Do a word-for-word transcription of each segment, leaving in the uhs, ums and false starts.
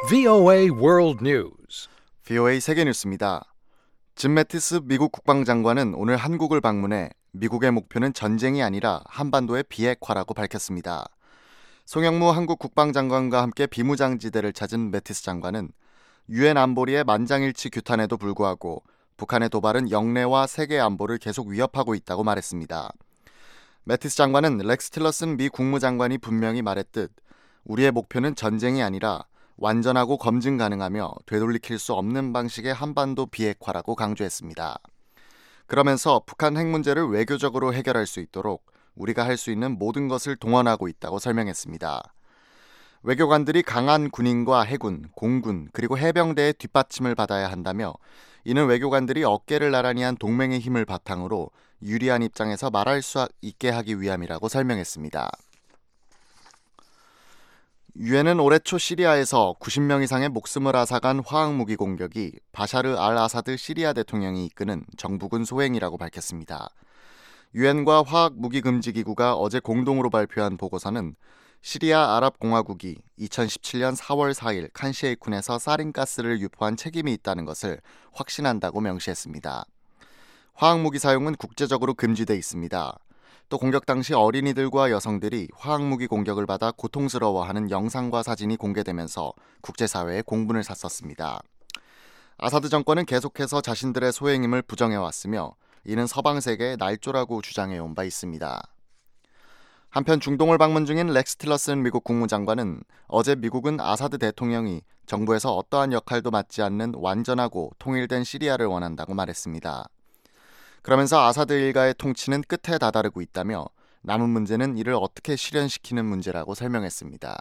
브이오에이 World News. 브이오에이 세계뉴스입니다. 짐 매티스 미국 국방장관은 오늘 한국을 방문해 미국의 목표는 전쟁이 아니라 한반도의 비핵화라고 밝혔습니다. 송영무 한국 국방장관과 함께 비무장지대를 찾은 매티스 장관은 유엔 안보리의 만장일치 규탄에도 불구하고 북한의 도발은 영내와 세계 안보를 계속 위협하고 있다고 말했습니다. 매티스 장관은 렉스 틸러슨 미 국무장관이 분명히 말했듯 우리의 목표는 전쟁이 아니라 완전하고 검증 가능하며 되돌이킬 수 없는 방식의 한반도 비핵화라고 강조했습니다. 그러면서 북한 핵 문제를 외교적으로 해결할 수 있도록 우리가 할 수 있는 모든 것을 동원하고 있다고 설명했습니다. 외교관들이 강한 군인과 해군, 공군, 그리고 해병대의 뒷받침을 받아야 한다며 이는 외교관들이 어깨를 나란히 한 동맹의 힘을 바탕으로 유리한 입장에서 말할 수 있게 하기 위함이라고 설명했습니다. 유엔은 올해 초 시리아에서 구십 명 이상의 목숨을 앗아간 화학무기 공격이 바샤르 알 아사드 시리아 대통령이 이끄는 정부군 소행이라고 밝혔습니다. 유엔과 화학무기금지기구가 어제 공동으로 발표한 보고서는 시리아 아랍공화국이 이천십칠 년 사월 사일 칸시에이쿤에서 사린가스를 유포한 책임이 있다는 것을 확신한다고 명시했습니다. 화학무기 사용은 국제적으로 금지돼 있습니다. 또 공격 당시 어린이들과 여성들이 화학무기 공격을 받아 고통스러워하는 영상과 사진이 공개되면서 국제사회에 공분을 샀었습니다. 아사드 정권은 계속해서 자신들의 소행임을 부정해왔으며 이는 서방 세계의 날조라고 주장해온 바 있습니다. 한편 중동을 방문 중인 렉스 틸러슨 미국 국무장관은 어제 미국은 아사드 대통령이 정부에서 어떠한 역할도 맡지 않는 완전하고 통일된 시리아를 원한다고 말했습니다. 그러면서 아사드 일가의 통치는 끝에 다다르고 있다며 남은 문제는 이를 어떻게 실현시키는 문제라고 설명했습니다.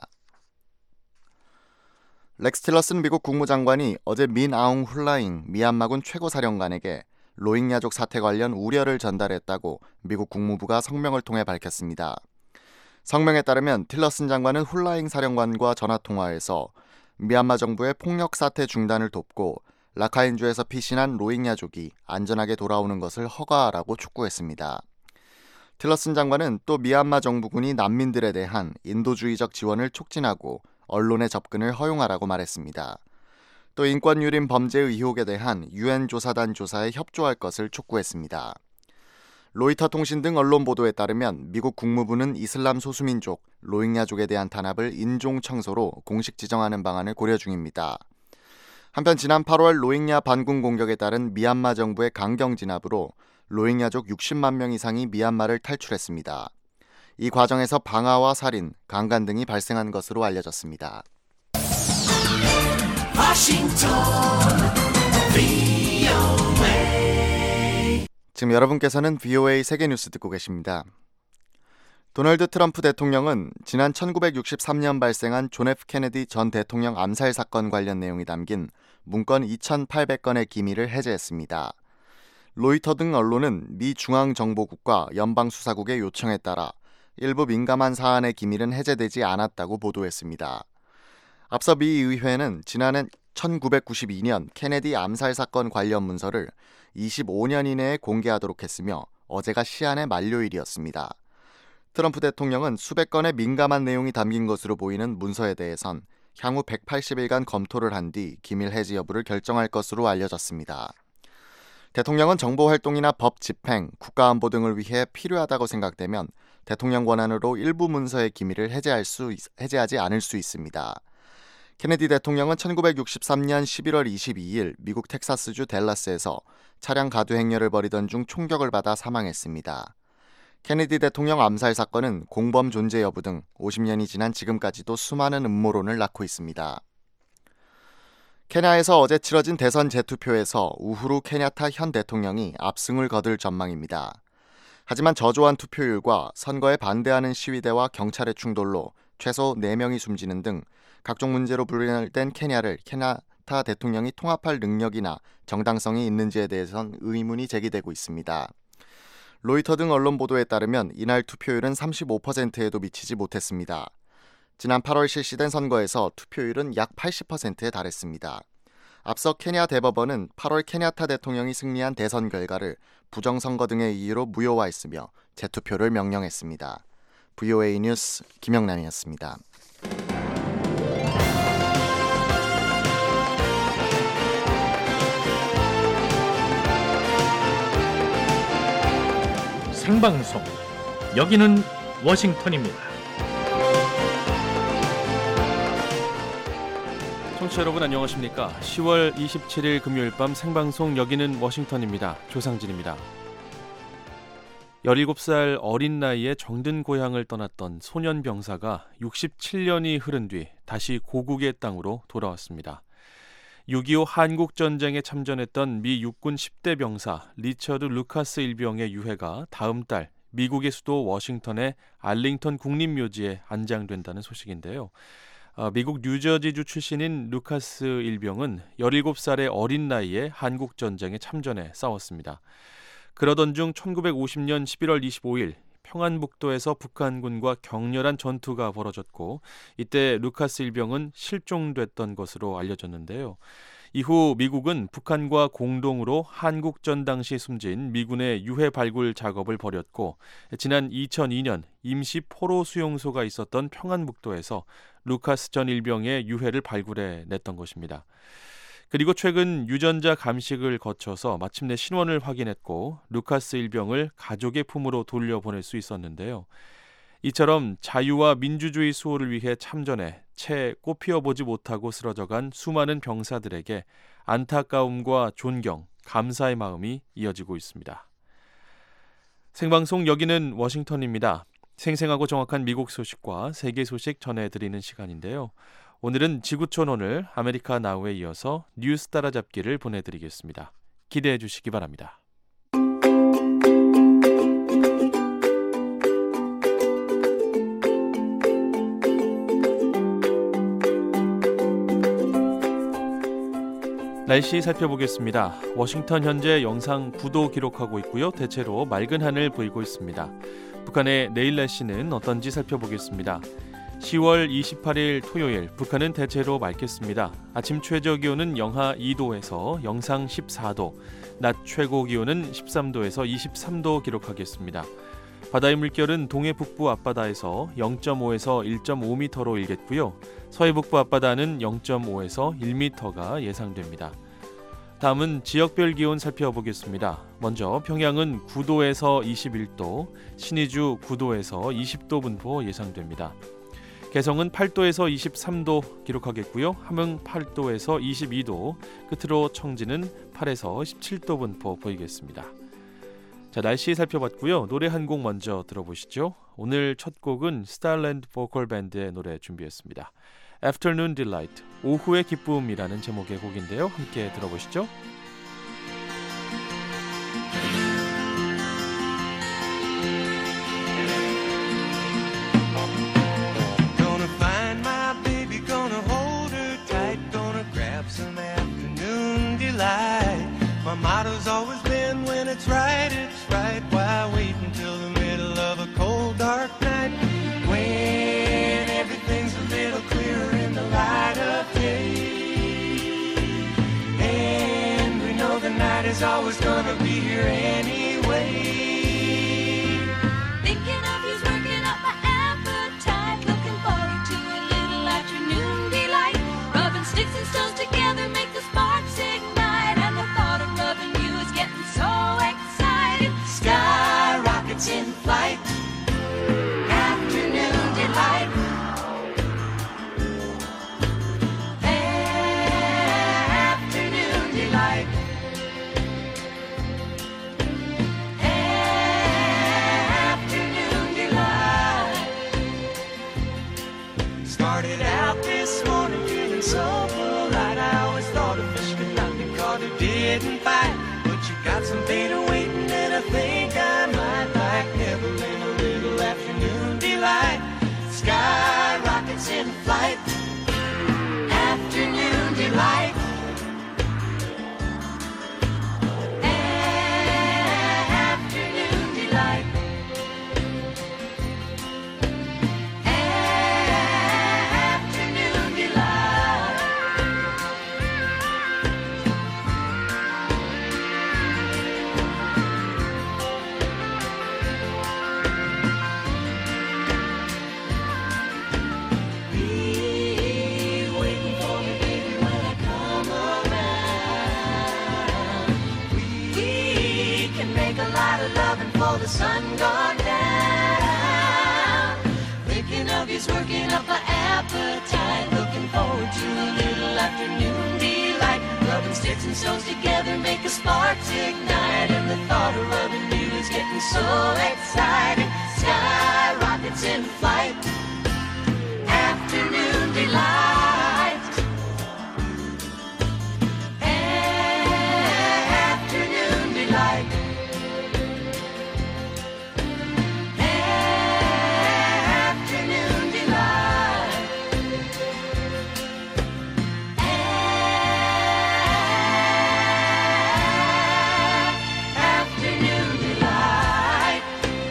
렉스 틸러슨 미국 국무장관이 어제 민 아웅 훌라잉 미얀마군 최고사령관에게 로힝야족 사태 관련 우려를 전달했다고 미국 국무부가 성명을 통해 밝혔습니다. 성명에 따르면 틸러슨 장관은 훌라잉 사령관과 전화통화에서 미얀마 정부의 폭력 사태 중단을 돕고 라카인주에서 피신한 로힝야족이 안전하게 돌아오는 것을 허가하라고 촉구했습니다. 틸러슨 장관은 또 미얀마 정부군이 난민들에 대한 인도주의적 지원을 촉진하고 언론의 접근을 허용하라고 말했습니다. 또 인권유린 범죄 의혹에 대한 유엔 조사단 조사에 협조할 것을 촉구했습니다. 로이터 통신 등 언론 보도에 따르면 미국 국무부는 이슬람 소수민족 로힝야족에 대한 탄압을 인종 청소로 공식 지정하는 방안을 고려 중입니다. 한편 지난 팔월 로힝야 반군 공격에 따른 미얀마 정부의 강경 진압으로 로힝야족 육십만 명 이상이 미얀마를 탈출했습니다. 이 과정에서 방화와 살인, 강간 등이 발생한 것으로 알려졌습니다. 지금 여러분께서는 브이오에이 세계뉴스 듣고 계십니다. 도널드 트럼프 대통령은 지난 천구백육십삼 년 발생한 존 에프 케네디 전 대통령 암살 사건 관련 내용이 담긴 문건 이천팔백 건의 기밀을 해제했습니다. 로이터 등 언론은 미 중앙정보국과 연방수사국의 요청에 따라 일부 민감한 사안의 기밀은 해제되지 않았다고 보도했습니다. 앞서 미 의회는 지난해 천구백구십이 년 케네디 암살 사건 관련 문서를 이십오 년 이내에 공개하도록 했으며 어제가 시한의 만료일이었습니다. 트럼프 대통령은 수백 건의 민감한 내용이 담긴 것으로 보이는 문서에 대해선 향후 백팔십 일간 검토를 한 뒤 기밀 해지 여부를 결정할 것으로 알려졌습니다. 대통령은 정보활동이나 법 집행, 국가안보 등을 위해 필요하다고 생각되면 대통령 권한으로 일부 문서의 기밀을 해제할 수, 해제하지 않을 수 있습니다. 케네디 대통령은 천구백육십삼 년 십일월 이십이일 미국 텍사스주 댈러스에서 차량 가두 행렬을 벌이던 중 총격을 받아 사망했습니다. 케네디 대통령 암살 사건은 공범 존재 여부 등 오십 년이 지난 지금까지도 수많은 음모론을 낳고 있습니다. 케냐에서 어제 치러진 대선 재투표에서 우후루 케냐타 현 대통령이 압승을 거둘 전망입니다. 하지만 저조한 투표율과 선거에 반대하는 시위대와 경찰의 충돌로 최소 네 명이 숨지는 등 각종 문제로 분열된 케냐를 케냐타 대통령이 통합할 능력이나 정당성이 있는지에 대해선 의문이 제기되고 있습니다. 로이터 등 언론 보도에 따르면 이날 투표율은 삼십오 퍼센트에도 미치지 못했습니다. 지난 팔월 실시된 선거에서 투표율은 약 팔십 퍼센트에 달했습니다. 앞서 케냐 대법원은 팔월 케냐타 대통령이 승리한 대선 결과를 부정선거 등의 이유로 무효화했으며 재투표를 명령했습니다. 브이오에이 뉴스 김영남이었습니다. 생방송. 여기는 워싱턴입니다. 청취자 여러분 안녕하십니까? 시월 이십칠일 금요일 밤 생방송 여기는 워싱턴입니다. 조상진입니다. 열일곱 살 어린 나이에 정든 고향을 떠났던 소년 병사가 육십칠 년이 흐른 뒤 다시 고국의 땅으로 돌아왔습니다. 육이오 한국전쟁에 참전했던 미 육군 십 대 병사 리처드 루카스 일병의 유해가 다음 달 미국의 수도 워싱턴의 알링턴 국립묘지에 안장된다는 소식인데요. 미국 뉴저지주 출신인 루카스 일병은 열일곱 살의 어린 나이에 한국전쟁에 참전해 싸웠습니다. 그러던 중 천구백오십 년 십일월 이십오일 평안북도에서 북한군과 격렬한 전투가 벌어졌고 이때 루카스 일병은 실종됐던 것으로 알려졌는데요. 이후 미국은 북한과 공동으로 한국전 당시 숨진 미군의 유해 발굴 작업을 벌였고 지난 이천이 년 임시 포로 수용소가 있었던 평안북도에서 루카스 전 일병의 유해를 발굴해 냈던 것입니다. 그리고 최근 유전자 감식을 거쳐서 마침내 신원을 확인했고 루카스 일병을 가족의 품으로 돌려보낼 수 있었는데요. 이처럼 자유와 민주주의 수호를 위해 참전해 채 꽃피워보지 못하고 쓰러져간 수많은 병사들에게 안타까움과 존경, 감사의 마음이 이어지고 있습니다. 생방송 여기는 워싱턴입니다. 생생하고 정확한 미국 소식과 세계 소식 전해드리는 시간인데요. 오늘은 지구촌 오늘 아메리카 나우에 이어서 뉴스 따라잡기를 보내드리겠습니다. 기대해 주시기 바랍니다. 날씨 살펴보겠습니다. 워싱턴 현재 영상 구 도 기록하고 있고요. 대체로 맑은 하늘 보이고 있습니다. 북한의 내일 날씨는 어떤지 살펴보겠습니다. 시월 이십팔일 토요일 북한은 대체로 맑겠습니다. 아침 최저 기온은 영하 이 도에서 영상 십사 도, 낮 최고 기온은 십삼 도에서 이십삼 도 기록하겠습니다. 바다의 물결은 동해 북부 앞바다에서 영 점 오에서 일 점 오 미터로 일겠고요. 서해 북부 앞바다는 영 점 오에서 일 미터가 예상됩니다. 다음은 지역별 기온 살펴보겠습니다. 먼저 평양은 구 도에서 이십일 도, 신의주 구 도에서 이십 도 분포 예상됩니다. 개성은 팔 도에서 이십삼 도 기록하겠고요. 함흥 팔 도에서 이십이 도, 끝으로 청진은 팔에서 십칠 도 분포 보이겠습니다. 자, 날씨 살펴봤고요. 노래 한 곡 먼저 들어보시죠. 오늘 첫 곡은 스타일랜드 보컬 밴드의 노래 준비했습니다. Afternoon Delight, 오후의 기쁨이라는 제목의 곡인데요. 함께 들어보시죠. My motto's always been when it's right, it's right. Why wait until the middle of a cold, dark night? When everything's a little clearer in the light of day. And we know the night is always gonna be here anyway. Thinking of you's working up my appetite. Looking forward to a little afternoon delight. Rubbing sticks and stones together make the sparks ignite. So excited, sky rockets in flight, afternoon delight, afternoon delight, afternoon delight. Started out this morning feeling so polite. I always thought a fish could not be caught who didn't bite. Got some beta waiting and I think I might like nibbling a little afternoon delight. Sky rockets in flight, afternoon delight, afternoon delight, afternoon delight. We the sun gone down. Thinking of you's working up an appetite. Looking forward to a little afternoon delight. Rubbing sticks and stones together make a sparks ignite. And the thought of loving you is getting so exciting. Sky rockets in flight. Afternoon delight. Afternoon delight. Afternoon delight. Afternoon delight.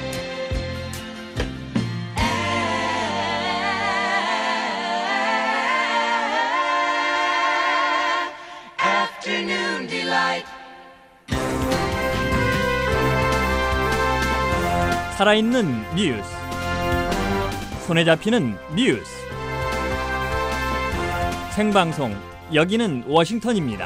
Afternoon delight. 살아있는 뉴스, 손에 잡히는 뉴스, 생방송, 여기는 워싱턴입니다.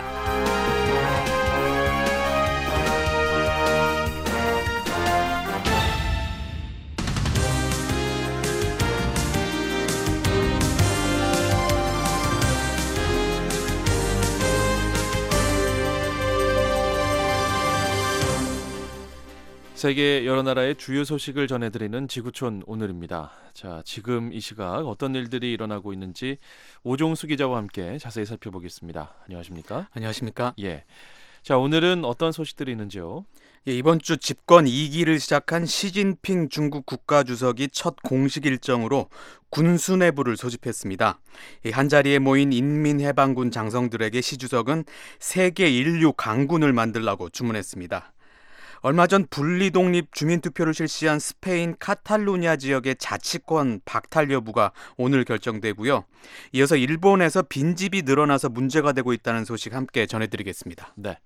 세계 여러 나라의 주요 소식을 전해드리는 지구촌 오늘입니다. 자, 지금 이 시각 어떤 일들이 일어나고 있는지 오종수 기자와 함께 자세히 살펴보겠습니다. 안녕하십니까? 안녕하십니까? 예. 자, 오늘은 어떤 소식들이 있는지요? 예, 이번 주 집권 이 기를 시작한 시진핑 중국 국가주석이 첫 공식 일정으로 군수뇌부를 소집했습니다. 이 한자리에 모인 인민해방군 장성들에게 시 주석은 세계 인류 강군을 만들라고 주문했습니다. 얼마 전 분리독립 주민투표를 실시한 스페인 카탈루냐 지역의 자치권 박탈 여부가 오늘 결정되고요. 이어서 일본에서 빈집이 늘어나서 문제가 되고 있다는 소식 함께 전해드리겠습니다. 네.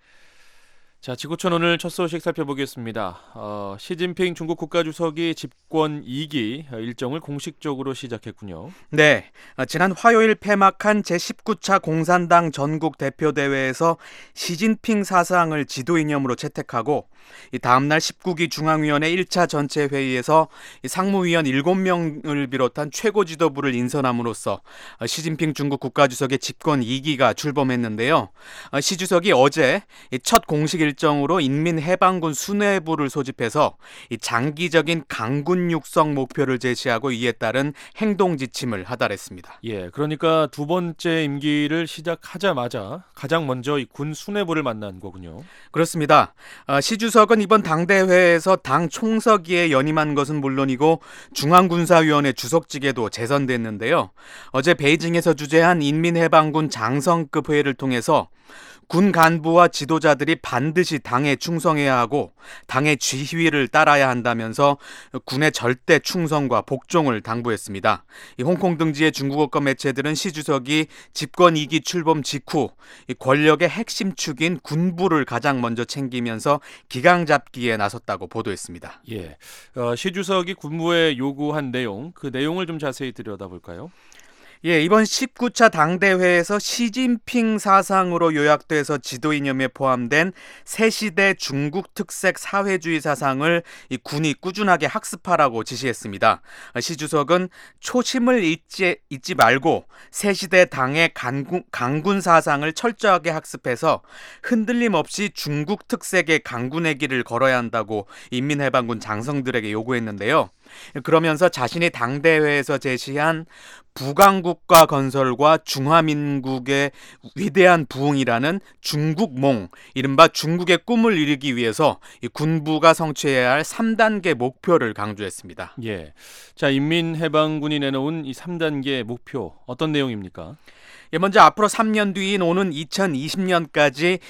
자, 지구촌 오늘 첫 소식 살펴보겠습니다. 어, 시진핑 중국 국가주석이 집권 이 기 일정을 공식적으로 시작했군요. 네, 지난 화요일 폐막한 제십구 차 공산당 전국 대표대회에서 시진핑 사상을 지도이념으로 채택하고 이 다음날 십구 기 중앙위원회 일 차 전체 회의에서 상무위원 일곱 명을 비롯한 최고 지도부를 인선함으로써 시진핑 중국 국가주석의 집권 이 기가 출범했는데요. 시 주석이 어제 첫 공식 일정으로 인민해방군 수뇌부를 소집해서 장기적인 강군 육성 목표를 제시하고 이에 따른 행동 지침을 하달했습니다. 예, 그러니까 두 번째 임기를 시작하자마자 가장 먼저 이 군 수뇌부를 만난 거군요. 그렇습니다. 시 주석은 이번 당대회에서 당 총서기에 연임한 것은 물론이고 중앙군사위원회 주석직에도 재선됐는데요. 어제 베이징에서 주재한 인민해방군 장성급 회의를 통해서 군 간부와 지도자들이 반드시 당에 충성해야 하고 당의 지휘를 따라야 한다면서 군의 절대 충성과 복종을 당부했습니다. 이 홍콩 등지의 중국어권 매체들은 시 주석이 집권 이 기 출범 직후 이 권력의 핵심 축인 군부를 가장 먼저 챙기면서 기강 잡기에 나섰다고 보도했습니다. 예, 어, 시 주석이 군부에 요구한 내용, 그 내용을 좀 자세히 들여다볼까요? 예, 이번 십구 차 당대회에서 시진핑 사상으로 요약돼서 지도이념에 포함된 새시대 중국 특색 사회주의 사상을 이 군이 꾸준하게 학습하라고 지시했습니다. 시 주석은 초심을 잊지, 잊지 말고 새시대 당의 강군, 강군 사상을 철저하게 학습해서 흔들림 없이 중국 특색의 강군의 길을 걸어야 한다고 인민해방군 장성들에게 요구했는데요. 그러면서 자신이 당대회에서 제시한 부강국가 건설과 중화민국의 위대한 부흥이라는 중국몽, 이른바 중국의 꿈을 이루기 위해서 이 군부가 성취해야 할 삼 단계 목표를 강조했습니다. 예, 자, 인민해방군이 내놓은 이 삼 단계 목표 어떤 내용입니까? 예, 먼저 앞으로 삼 년 뒤인 오는 이천이십 년까지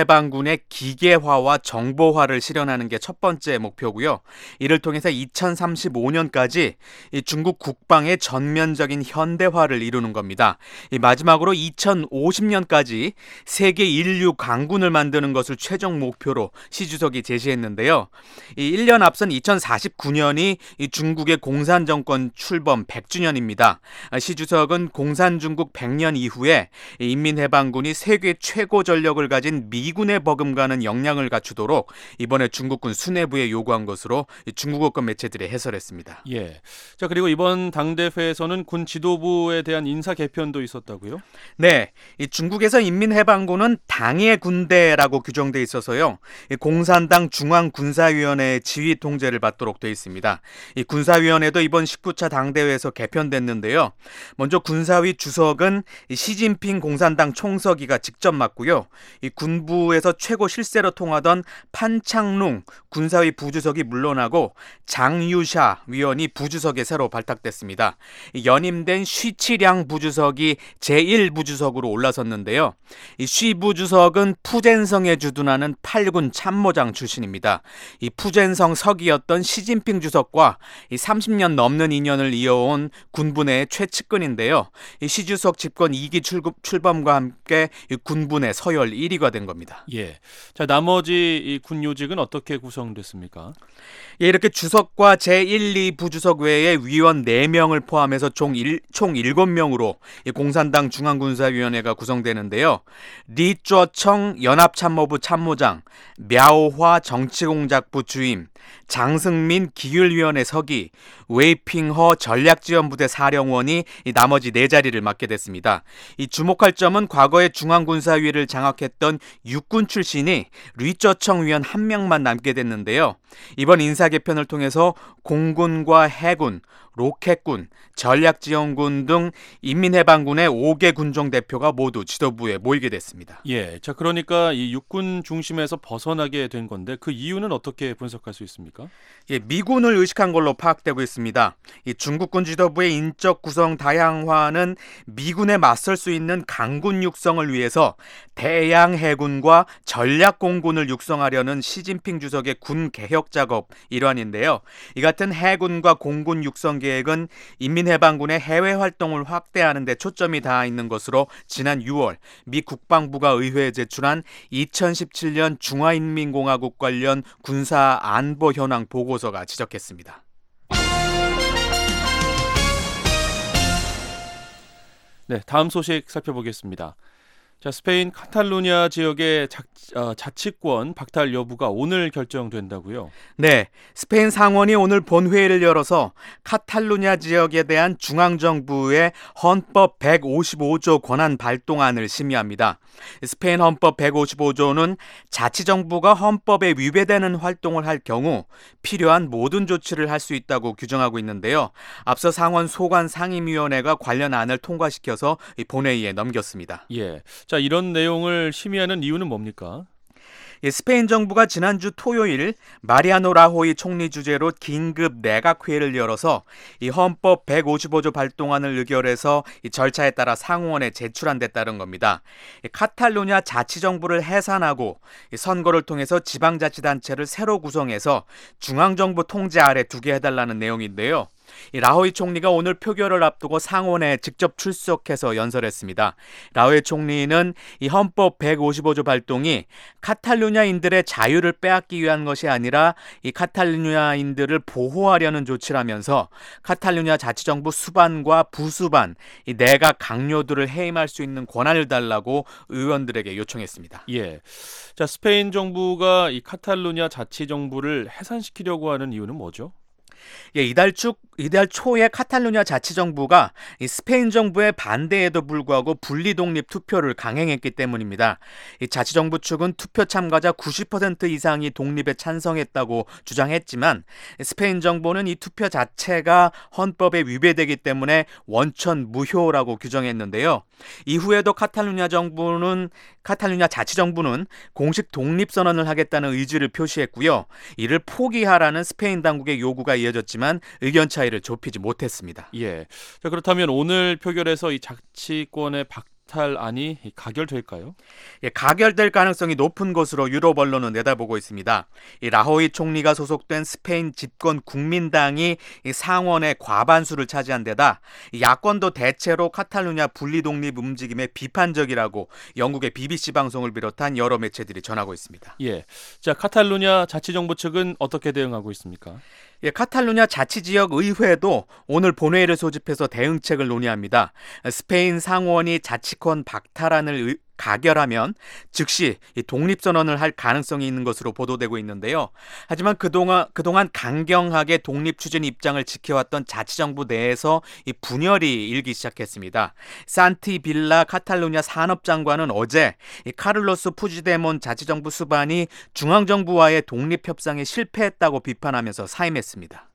인민해방군의 기계화와 정보화를 실현하는 게 첫 번째 목표고요. 이를 통해서 이천삼 이천삼십오 년까지 이 중국 국방의 전면적인 현대화를 이루는 겁니다. 이 마지막으로 이천오십 년까지 세계 인류 강군을 만드는 것을 최종 목표로 시 주석이 제시했는데요. 이 일 년 앞선 이천사십구 년이 이 중국의 공산정권 출범 백 주년입니다. 시 주석은 공산중국 백 년 이후에 인민해방군이 세계 최고 전력을 가진 미군에 버금가는 역량을 갖추도록 이번에 중국군 수뇌부에 요구한 것으로 중국어권 매체들이 해설했습니다. 예. 자, 그리고 이번 당대회에서는 군 지도부에 대한 인사 개편도 있었다고요? 네, 이 중국에서 인민해방군은 당의 군대라고 규정돼 있어서요. 이 공산당 중앙군사위원회의 지휘 통제를 받도록 돼 있습니다. 이 군사위원회도 이번 십구 차 당대회에서 개편됐는데요. 먼저 군사위 주석은 이 시진핑 공산당 총서기가 직접 맡고요. 이 군부에서 최고 실세로 통하던 판창룽 군사위 부주석이 물러나고 장유샤 위원이 부주석에 새로 발탁됐습니다. 연임된 쉬치량 부주석이 제일 부주석으로 올라섰는데요. 이 쉬 부주석은 푸젠성에 주둔하는 팔 군 참모장 출신입니다. 이 푸젠성 서기였던 시진핑 주석과 이 삼십 년 넘는 인연을 이어온 군부 내 최측근인데요. 이 시 주석 집권 이 기 출범과 함께 이 군부 내 서열 일 위가 된 겁니다. 예. 자, 나머지 이 군 요직은 어떻게 구성됐습니까? 예, 이렇게 주석과 제일, 이 부주석 외에 위원 네 명을 포함해서 총, 일, 총 일곱 명으로 이 공산당 중앙군사위원회가 구성되는데요. 리쩌청 연합참모부 참모장, мя오화 정치공작부 주임, 장승민 기율위원회 서기, 웨이핑허 전략지원부대 사령원이 이 나머지 네 자리를 맡게 됐습니다. 이 주목할 점은 과거에 중앙군사위를 장악했던 육군 출신이 리쩌청 위원 한 명만 남게 됐는데요. 이번 인사 개편을 통해서 공군과 해군, 로켓군, 전략지원군 등 인민해방군의 오 개 군종 대표가 모두 지도부에 모이게 됐습니다. 예, 자 그러니까 이 육군 중심에서 벗어나게 된 건데 그 이유는 어떻게 분석할 수 있습니까? 예, 미군을 의식한 걸로 파악되고 있습니다. 이 중국군 지도부의 인적 구성 다양화는 미군에 맞설 수 있는 강군 육성을 위해서 대양 해군과 전략 공군을 육성하려는 시진핑 주석의 군 개혁 작업 일환인데요. 이 같은 해군과 공군 육성 계획은 인민해방군의 해외 활동을 확대하는 데 초점이 닿아 있는 것으로 지난 유월 미 국방부가 의회에 제출한 이천십칠 년 중화인민공화국 관련 군사 안보 현황 보고서가 지적했습니다. 네, 다음 소식 살펴보겠습니다. 자, 스페인 카탈루냐 지역의 자, 어, 자치권 박탈 여부가 오늘 결정된다고요? 네, 스페인 상원이 오늘 본회의를 열어서 카탈루냐 지역에 대한 중앙정부의 헌법 백오십오 조 권한 발동안을 심의합니다. 스페인 헌법 백오십오 조는 자치정부가 헌법에 위배되는 활동을 할 경우 필요한 모든 조치를 할 수 있다고 규정하고 있는데요. 앞서 상원 소관 상임위원회가 관련 안을 통과시켜서 본회의에 넘겼습니다. 예, 자 이런 내용을 심의하는 이유는 뭡니까? 예, 스페인 정부가 지난주 토요일 마리아노 라호이 총리 주재로 긴급 내각회의를 열어서 이 헌법 백오십오 조 발동안을 의결해서 이 절차에 따라 상원에 제출한 데 따른 겁니다. 이 카탈루냐 자치정부를 해산하고 이 선거를 통해서 지방자치단체를 새로 구성해서 중앙정부 통제 아래 두게 해달라는 내용인데요. 이 라호이 총리가 오늘 표결을 앞두고 상원에 직접 출석해서 연설했습니다. 라호이 총리는 이 헌법 백오십오 조 발동이 카탈루냐인들의 자유를 빼앗기 위한 것이 아니라 이 카탈루냐인들을 보호하려는 조치라면서 카탈루냐 자치정부 수반과 부수반, 이 내각 강요들을 해임할 수 있는 권한을 달라고 의원들에게 요청했습니다. 예, 자 스페인 정부가 이 카탈루냐 자치정부를 해산시키려고 하는 이유는 뭐죠? 예, 이달 초, 이달 초에 카탈루냐 자치정부가 이 스페인 정부의 반대에도 불구하고 분리독립 투표를 강행했기 때문입니다. 이 자치정부 측은 투표 참가자 구십 퍼센트 이상이 독립에 찬성했다고 주장했지만 스페인 정부는 이 투표 자체가 헌법에 위배되기 때문에 원천 무효라고 규정했는데요. 이후에도 카탈루냐 정부는 카탈루냐 자치정부는 공식 독립선언을 하겠다는 의지를 표시했고요. 이를 포기하라는 스페인 당국의 요구가 이어졌지만 의견 차이를 좁히지 못했습니다. 예. 자, 그렇다면 오늘 표결에서 이 자치권의 박 박탈안이 가결될까요? 예, 가결될 가능성이 높은 것으로 유럽 언론은 내다보고 있습니다. 이 라호이 총리가 소속된 스페인 집권 국민당이 이 상원의 과반수를 차지한 데다 이 야권도 대체로 카탈루냐 분리 독립 움직임에 비판적이라고 영국의 비비씨 방송을 비롯한 여러 매체들이 전하고 있습니다. 예. 자, 카탈루냐 자치정부 측은 어떻게 대응하고 있습니까? 예, 카탈루냐 자치지역 의회도 오늘 본회의를 소집해서 대응책을 논의합니다. 스페인 상원이 자치권 박탈안을 의, 가결하면 즉시 이 독립선언을 할 가능성이 있는 것으로 보도되고 있는데요. 하지만 그동안, 그동안 강경하게 독립 추진 입장을 지켜왔던 자치정부 내에서 이 분열이 일기 시작했습니다. 산티 빌라 카탈루냐 산업장관은 어제 이 카를로스 푸지데몬 자치정부 수반이 중앙정부와의 독립협상에 실패했다고 비판하면서 사임했습니다.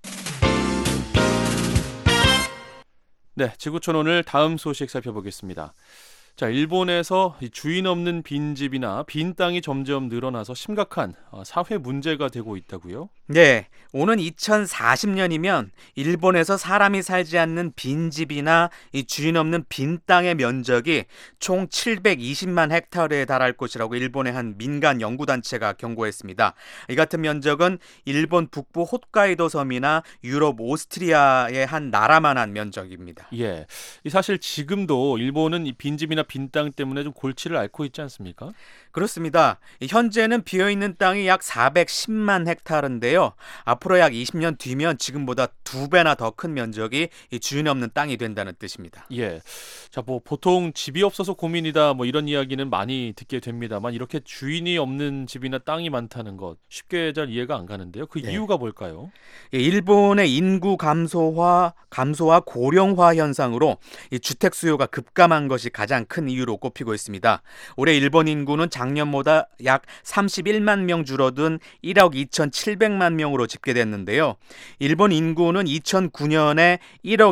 네, 지구촌 오늘 다음 소식 살펴보겠습니다. 자, 일본에서 주인 없는 빈집이나 빈 땅이 점점 늘어나서 심각한 사회 문제가 되고 있다고요? 네, 오는 이천사십 년이면 일본에서 사람이 살지 않는 빈집이나 이 주인 없는 빈 땅의 면적이 총 칠백이십만 헥타르에 달할 것이라고 일본의 한 민간 연구단체가 경고했습니다. 이 같은 면적은 일본 북부 홋카이도 섬이나 유럽 오스트리아의 한 나라만한 면적입니다. 예, 사실 지금도 일본은 이 빈집이나 빈 땅 때문에 좀 골치를 앓고 있지 않습니까? 그렇습니다. 현재는 비어있는 땅이 약 사백십만 헥타르인데요. 앞으로 약 이십 년 뒤면 지금보다 두 배나 더 큰 면적이 주인 없는 땅이 된다는 뜻입니다. 예, 자, 뭐 보통 집이 없어서 고민이다 뭐 이런 이야기는 많이 듣게 됩니다만 이렇게 주인이 없는 집이나 땅이 많다는 것 쉽게 잘 이해가 안 가는데요. 그 네. 이유가 뭘까요? 일본의 인구 감소화, 감소와 고령화 현상으로 이 주택 수요가 급감한 것이 가장 큰 이유로 꼽히고 있습니다. 올해 일본 인구는 작년보다 약 삼십일만 명 줄어든 일억 이천칠백만 명으로 집계됐는데요. 일본 인구는 이천구 년에 일억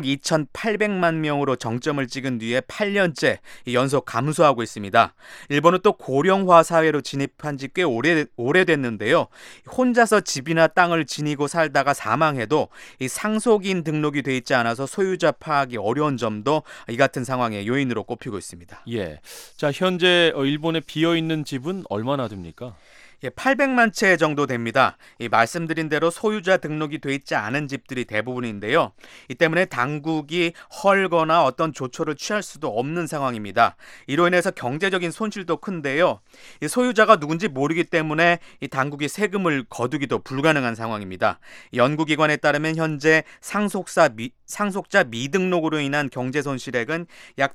이천팔백만 명으로 정점을 찍은 뒤에 팔 년째 연속 감소하고 있습니다. 일본은 또 고령화 사회로 진입한 지 꽤 오래, 오래됐는데요. 혼자서 집이나 땅을 지니고 살다가 사망해도 이 상속인 등록이 돼 있지 않아서 소유자 파악이 어려운 점도 이 같은 상황의 요인으로 꼽히고 있습니다. 예, 자, 현재 일본에 비어있는 집은 얼마나 됩니까? 예, 팔백만 채 정도 됩니다. 이 말씀드린 대로 소유자 등록이 돼 있지 않은 집들이 대부분인데요. 이 때문에 당국이 헐거나 어떤 조처를 취할 수도 없는 상황입니다. 이로 인해서 경제적인 손실도 큰데요. 이 소유자가 누군지 모르기 때문에 이 당국이 세금을 거두기도 불가능한 상황입니다. 연구기관에 따르면 현재 상속사 미, 상속자 미등록으로 인한 경제 손실액은 약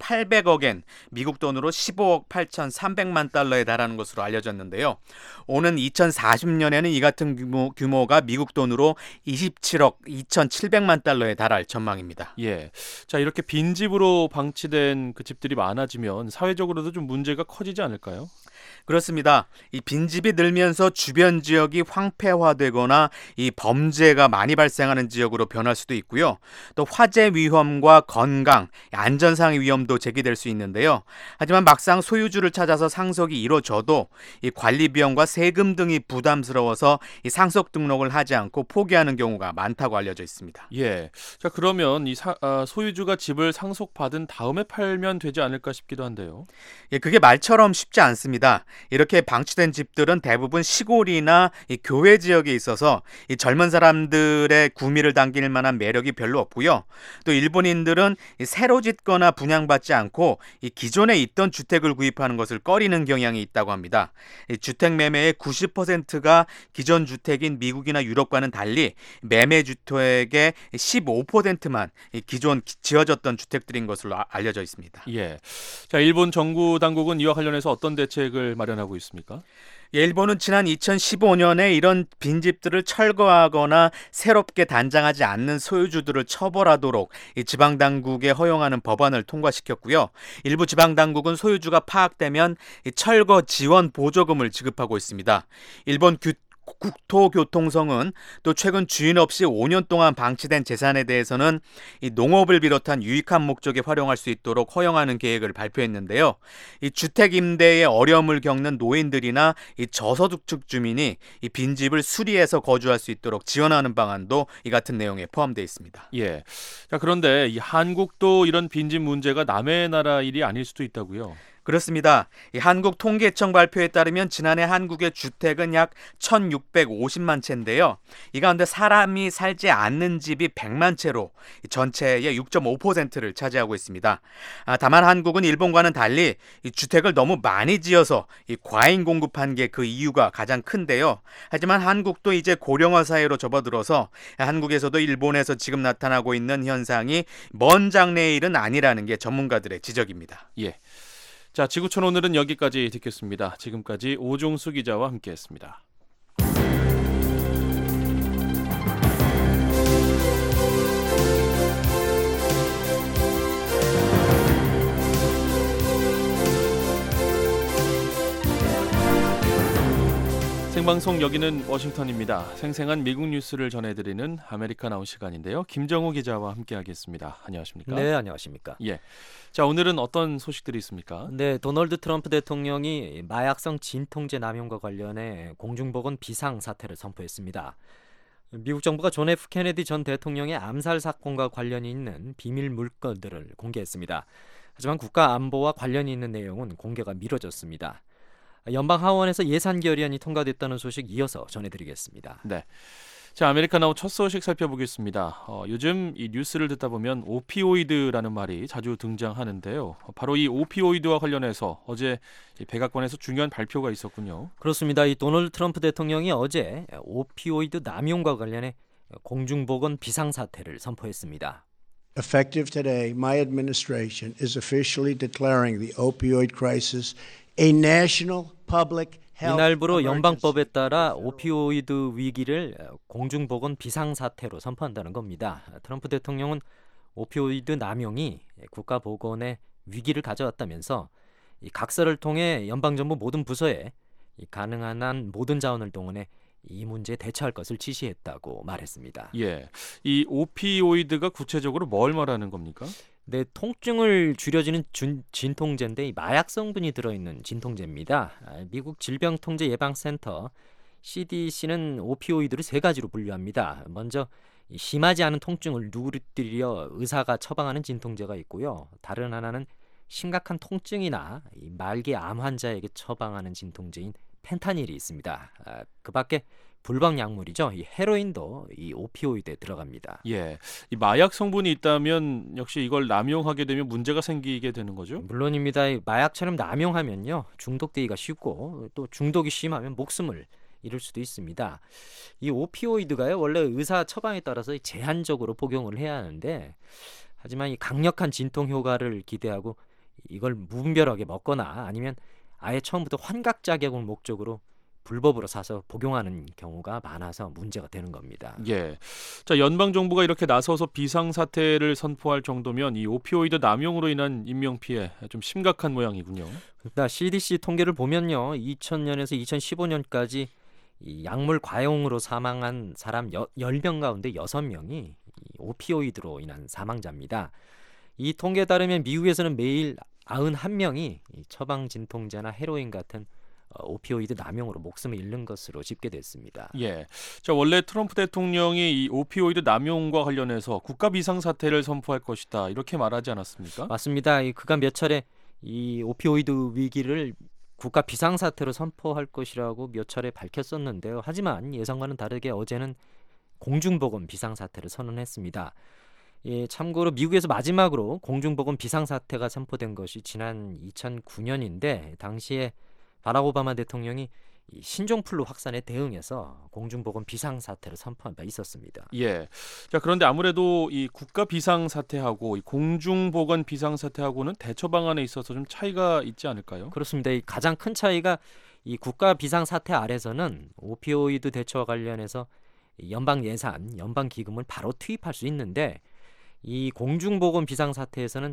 천팔백억엔, 미국 돈으로 십오억 팔천삼백만 달러에 달하는 것으로 알려졌는데요. 오는 이천사십 년에는 이 같은 규모, 규모가 미국 돈으로 이십칠억 이천칠백만 달러에 달할 전망입니다. 예, 자, 이렇게 빈집으로 방치된 그 집들이 많아지면 사회적으로도 좀 문제가 커지지 않을까요? 그렇습니다. 이 빈집이 늘면서 주변 지역이 황폐화되거나 이 범죄가 많이 발생하는 지역으로 변할 수도 있고요. 또 화재 위험과 건강, 안전상의 위험도 제기될 수 있는데요. 하지만 막상 소유주를 찾아서 상속이 이루어져도 이 관리 비용과 세금 등이 부담스러워서 이 상속 등록을 하지 않고 포기하는 경우가 많다고 알려져 있습니다. 예, 자, 그러면 이 사, 아, 소유주가 집을 상속받은 다음에 팔면 되지 않을까 싶기도 한데요. 예, 그게 말처럼 쉽지 않습니다. 이렇게 방치된 집들은 대부분 시골이나 이 교외 지역에 있어서 이 젊은 사람들의 구미를 당길 만한 매력이 별로 없고요. 또 일본인들은 이 새로 짓거나 분양받지 않고 이 기존에 있던 주택을 구입하는 것을 꺼리는 경향이 있다고 합니다. 이 주택 매매의 구십 퍼센트가 기존 주택인 미국이나 유럽과는 달리 매매 주택의 십오 퍼센트만 이 기존 지어졌던 주택들인 것으로 알려져 있습니다. 예, 자, 일본 정부 당국은 이와 관련해서 어떤 대책을 마련하고 있습니까? 일본은 지난 이천십오 년에 이런 빈집들을 철거하거나 새롭게 단장하지 않는 소유주들을 처벌하도록 이 지방당국에 허용하는 법안을 통과시켰고요. 일부 지방당국은 소유주가 파악되면 이 철거 지원 보조금을 지급하고 있습니다. 일본 규 국토교통성은 또 최근 주인 없이 오 년 동안 방치된 재산에 대해서는 이 농업을 비롯한 유익한 목적에 활용할 수 있도록 허용하는 계획을 발표했는데요. 이 주택 임대에 어려움을 겪는 노인들이나 이 저소득층 주민이 이 빈집을 수리해서 거주할 수 있도록 지원하는 방안도 이 같은 내용에 포함되어 있습니다. 예. 자, 그런데 이 한국도 이런 빈집 문제가 남의 나라 일이 아닐 수도 있다고요. 그렇습니다. 이 한국통계청 발표에 따르면 지난해 한국의 주택은 약 천육백오십만 채인데요. 이 가운데 사람이 살지 않는 집이 백만 채로 전체의 육 점 오 퍼센트를 차지하고 있습니다. 아, 다만 한국은 일본과는 달리 이 주택을 너무 많이 지어서 이 과잉 공급한 게 그 이유가 가장 큰데요. 하지만 한국도 이제 고령화 사회로 접어들어서 한국에서도 일본에서 지금 나타나고 있는 현상이 먼 장래의 일은 아니라는 게 전문가들의 지적입니다. 예. 자, 지구촌 오늘은 여기까지 듣겠습니다. 지금까지 오종수 기자와 함께했습니다. 생방송 여기는 워싱턴입니다. 생생한 미국 뉴스를 전해드리는 아메리카 나우 시간인데요. 김정우 기자와 함께하겠습니다. 안녕하십니까? 네, 안녕하십니까? 예. 자, 오늘은 어떤 소식들이 있습니까? 네, 도널드 트럼프 대통령이 마약성 진통제 남용과 관련해 공중보건 비상 사태를 선포했습니다. 미국 정부가 존 에프 케네디 전 대통령의 암살 사건과 관련이 있는 비밀 물건들을 공개했습니다. 하지만 국가 안보와 관련이 있는 내용은 공개가 미뤄졌습니다. 연방 하원에서 예산 결의안이 통과됐다는 소식 이어서 전해드리겠습니다. 네. 자, 아메리카 나우 첫 소식 살펴보겠습니다. 어, 요즘 이 뉴스를 듣다 보면 오피오이드라는 말이 자주 등장하는데요. 바로 이 오피오이드와 관련해서 어제 이 백악관에서 중요한 발표가 있었군요. 그렇습니다. 이 도널드 트럼프 대통령이 어제 오피오이드 남용과 관련해 공중보건 비상사태를 선포했습니다. Effective today, my administration is officially declaring the opioid crisis a national public 이날부로 연방법에 따라 오피오이드 위기를 공중보건 비상사태로 선포한다는 겁니다. 트럼프 대통령은 오피오이드 남용이 국가보건에 위기를 가져왔다면서 이 각서를 통해 연방정부 모든 부서에 이 가능한 한 모든 자원을 동원해 이 문제에 대처할 것을 지시했다고 말했습니다. 예, 이 오피오이드가 구체적으로 뭘 말하는 겁니까? 네, 통증을 줄여주는 준, 진통제인데 이 마약 성분이 들어있는 진통제입니다. 미국 질병통제예방센터 씨디씨는 오피오이드를 세 가지로 분류합니다. 먼저 심하지 않은 통증을 누그러뜨려 의사가 처방하는 진통제가 있고요. 다른 하나는 심각한 통증이나 이 말기 암 환자에게 처방하는 진통제인 펜타닐이 있습니다. 아, 그 밖에 불법 약물이죠. 이 헤로인도 이 오피오이드에 들어갑니다. 예, 이 마약 성분이 있다면 역시 이걸 남용하게 되면 문제가 생기게 되는 거죠? 물론입니다. 이 마약처럼 남용하면요 중독되기가 쉽고 또 중독이 심하면 목숨을 잃을 수도 있습니다. 이 오피오이드가요 원래 의사 처방에 따라서 제한적으로 복용을 해야 하는데 하지만 이 강력한 진통 효과를 기대하고 이걸 무분별하게 먹거나 아니면 아예 처음부터 환각작용을 목적으로 불법으로 사서 복용하는 경우가 많아서 문제가 되는 겁니다. 예. 자, 연방 정부가 이렇게 나서서 비상 사태를 선포할 정도면 이 오피오이드 남용으로 인한 인명 피해 좀 심각한 모양이군요. 그러니까 씨디씨 통계를 보면요, 이천 년에서 이천십오 년까지 이 약물 과용으로 사망한 사람 열 명 가운데 여섯 명이 이 오피오이드로 인한 사망자입니다. 이 통계에 따르면 미국에서는 매일 구십일 명이 이 처방 진통제나 헤로인 같은 오피오이드 남용으로 목숨을 잃는 것으로 집계됐습니다. 예. 자, 원래 트럼프 대통령이 이 오피오이드 남용과 관련해서 국가 비상 사태를 선포할 것이다 이렇게 말하지 않았습니까? 맞습니다. 이 그간 몇 차례 이 오피오이드 위기를 국가 비상 사태로 선포할 것이라고 몇 차례 밝혔었는데요. 하지만 예상과는 다르게 어제는 공중보건 비상 사태를 선언했습니다. 예, 참고로 미국에서 마지막으로 공중보건 비상 사태가 선포된 것이 지난 이천구 년인데 당시에 바락 오바마 대통령이 이 신종플루 확산에 대응해서 공중보건 비상사태를 선포한 바 있었습니다. 예. 자, 그런데 아무래도 이 국가 비상사태하고 이 공중보건 비상사태하고는 대처 방안에 있어서 좀 차이가 있지 않을까요? 그렇습니다. 이 가장 큰 차이가 이 국가 비상사태 아래서는 오피오이드 대처와 관련해서 연방 예산, 연방 기금을 바로 투입할 수 있는데 이 공중보건 비상사태에서는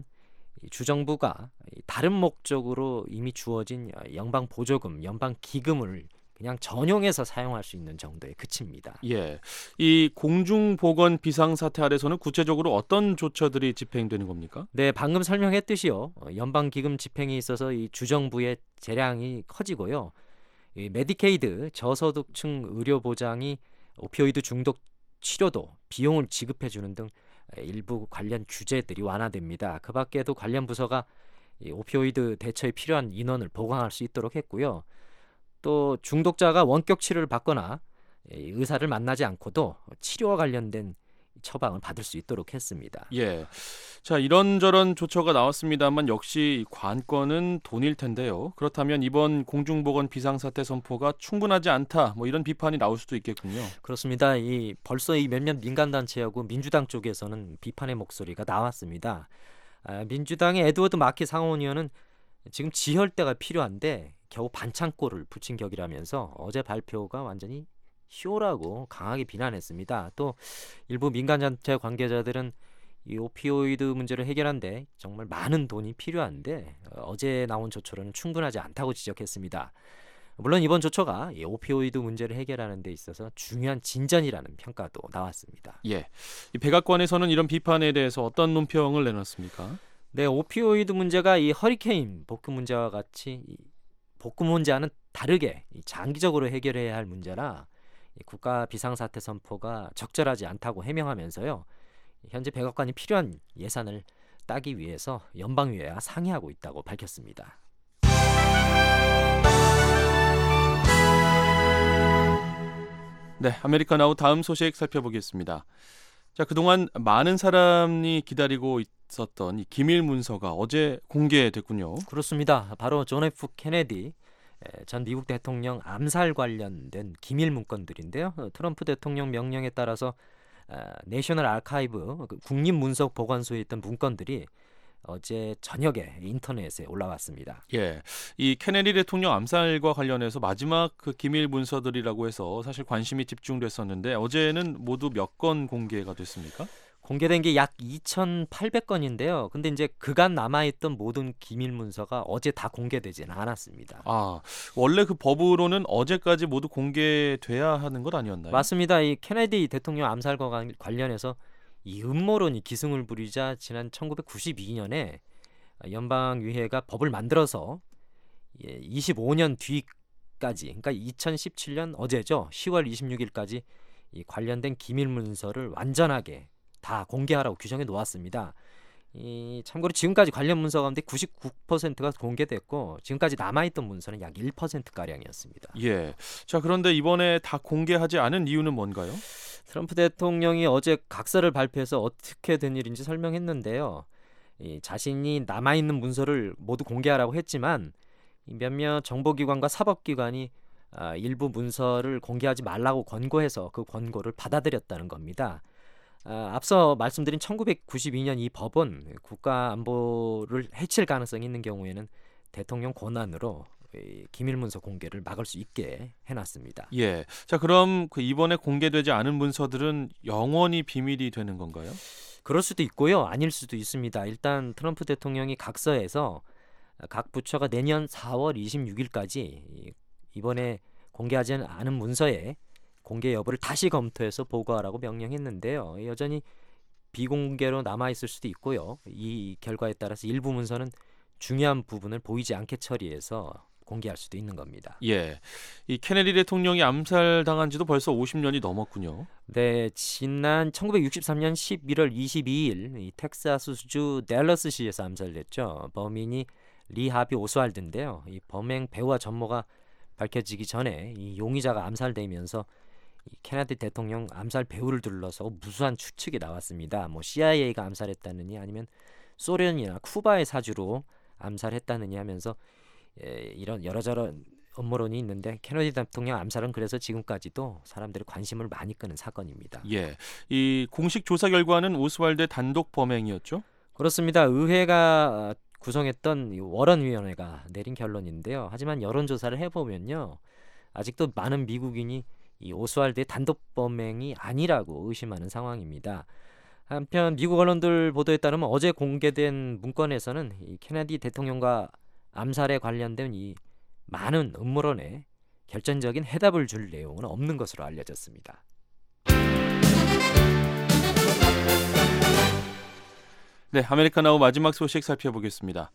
주정부가 다른 목적으로 이미 주어진 연방 보조금, 연방 기금을 그냥 전용해서 사용할 수 있는 정도에 그칩니다. 예, 이 공중보건 비상사태 아래서는 구체적으로 어떤 조처들이 집행되는 겁니까? 네, 방금 설명했듯이요. 어, 연방기금 집행에 있어서 이 주정부의 재량이 커지고요. 이 메디케이드 저소득층 의료 보장이 오피오이드 중독 치료도 비용을 지급해 주는 등 일부 관련 규제들이 완화됩니다. 그 밖에도 관련 부서가 이 오피오이드 대처에 필요한 인원을 보강할 수 있도록 했고요. 또 중독자가 원격 치료를 받거나 의사를 만나지 않고도 치료와 관련된 처방을 받을 수 있도록 했습니다. 예, 자 이런저런 조처가 나왔습니다만 역시 관건은 돈일 텐데요. 그렇다면 이번 공중보건 비상사태 선포가 충분하지 않다, 뭐 이런 비판이 나올 수도 있겠군요. 그렇습니다. 이 벌써 이 몇몇 민간단체하고 민주당 쪽에서는 비판의 목소리가 나왔습니다. 아, 민주당의 에드워드 마키 상원의원은 지금 지혈대가 필요한데 겨우 반창고를 붙인 격이라면서 어제 발표가 완전히 쇼라고 강하게 비난했습니다. 또 일부 민간단체 관계자들은 이 오피오이드 문제를 해결하는데 정말 많은 돈이 필요한데 어제 나온 조처로는 충분하지 않다고 지적했습니다. 물론 이번 조처가 이 오피오이드 문제를 해결하는 데 있어서 중요한 진전이라는 평가도 나왔습니다. 예, 이 백악관에서는 이런 비판에 대해서 어떤 논평을 내놨습니까? 네, 오피오이드 문제가 이 허리케인 복구 문제와 같이 이 복구 문제와는 다르게 이 장기적으로 해결해야 할 문제라 이 국가 비상사태 선포가 적절하지 않다고 해명하면서요. 현재 백악관이 필요한 예산을 따기 위해서 연방의회와 상의하고 있다고 밝혔습니다. 네, 아메리카 나우 다음 소식 살펴보겠습니다. 자, 그동안 많은 사람이 기다리고 있었던 이 기밀 문서가 어제 공개됐군요. 그렇습니다. 바로 존 에프 케네디 전 미국 대통령 암살 관련된 기밀 문건들인데요. 트럼프 대통령 명령에 따라서 내셔널 아카이브 국립문서 보관소에 있던 문건들이 어제 저녁에 인터넷에 올라왔습니다. 예, 이 케네디 대통령 암살과 관련해서 마지막 그 기밀 문서들이라고 해서 사실 관심이 집중됐었는데 어제는 모두 몇 건 공개가 됐습니까? 공개된 게 약 이천팔백 건인데요. 근데 이제 그간 남아있던 모든 기밀 문서가 어제 다 공개되지는 않았습니다. 아, 원래 그 법으로는 어제까지 모두 공개돼야 하는 것 아니었나요? 맞습니다. 이 케네디 대통령 암살과 관련해서 이 음모론이 기승을 부리자 지난 천구백구십이 년에 연방의회가 법을 만들어서 이십오 년 뒤까지, 그러니까 이천십칠 년 어제죠. 시월 이십육일까지 이 관련된 기밀 문서를 완전하게 다 공개하라고 규정해 놓았습니다. 이 참고로 지금까지 관련 문서 가운데 구십구 퍼센트가 공개됐고 지금까지 남아있던 문서는 약 일 퍼센트 가량이었습니다. 예. 자, 그런데 이번에 다 공개하지 않은 이유는 뭔가요? 트럼프 대통령이 어제 각서를 발표해서 어떻게 된 일인지 설명했는데요. 이 자신이 남아있는 문서를 모두 공개하라고 했지만 몇몇 정보기관과 사법기관이 아, 일부 문서를 공개하지 말라고 권고해서 그 권고를 받아들였다는 겁니다. 아, 앞서 말씀드린 천구백구십이 년 이 법은 국가 안보를 해칠 가능성이 있는 경우에는 대통령 권한으로 이 기밀문서 공개를 막을 수 있게 해놨습니다. 예. 자, 그럼 그 이번에 공개되지 않은 문서들은 영원히 비밀이 되는 건가요? 그럴 수도 있고요, 아닐 수도 있습니다. 일단 트럼프 대통령이 각서에서 각 부처가 내년 사월 이십육일까지 이번에 공개하지 않은 문서에 공개 여부를 다시 검토해서 보고하라고 명령했는데요. 여전히 비공개로 남아있을 수도 있고요. 이 결과에 따라서 일부 문서는 중요한 부분을 보이지 않게 처리해서 공개할 수도 있는 겁니다. 예, 이 케네디 대통령이 암살당한 지도 벌써 오십 년이 넘었군요. 네, 지난 천구백육십삼 년 십일월 이십이일 이 텍사스주 댈러스시에서 암살됐죠. 범인이 리 하비 오스왈드인데요. 이 범행 배우와 전모가 밝혀지기 전에 이 용의자가 암살되면서 이 케네디 대통령 암살 배후를 둘러서 무수한 추측이 나왔습니다. 뭐 씨아이에이가 암살했다느니 아니면 소련이나 쿠바의 사주로 암살했다느니 하면서 예, 이런 여러저런 음모론이 있는데 케네디 대통령 암살은 그래서 지금까지도 사람들의 관심을 많이 끄는 사건입니다. 예, 이 공식 조사 결과는 오스왈드의 단독 범행이었죠? 그렇습니다. 의회가 구성했던 워런위원회가 내린 결론인데요. 하지만 여론조사를 해보면요, 아직도 많은 미국인이 이 오스왈드의 단독 범행이 아니라고 의심하는 상황입니다. 한편 미국 언론들 보도에 따르면 어제 공개된 문건에서는 이 케네디 대통령과 암살에 관련된 이 많은 음모론에 결정적인 해답을 줄 내용은 없는 것으로 알려졌습니다. 네, 아메리카나우 마지막 소식 살펴보겠습니다.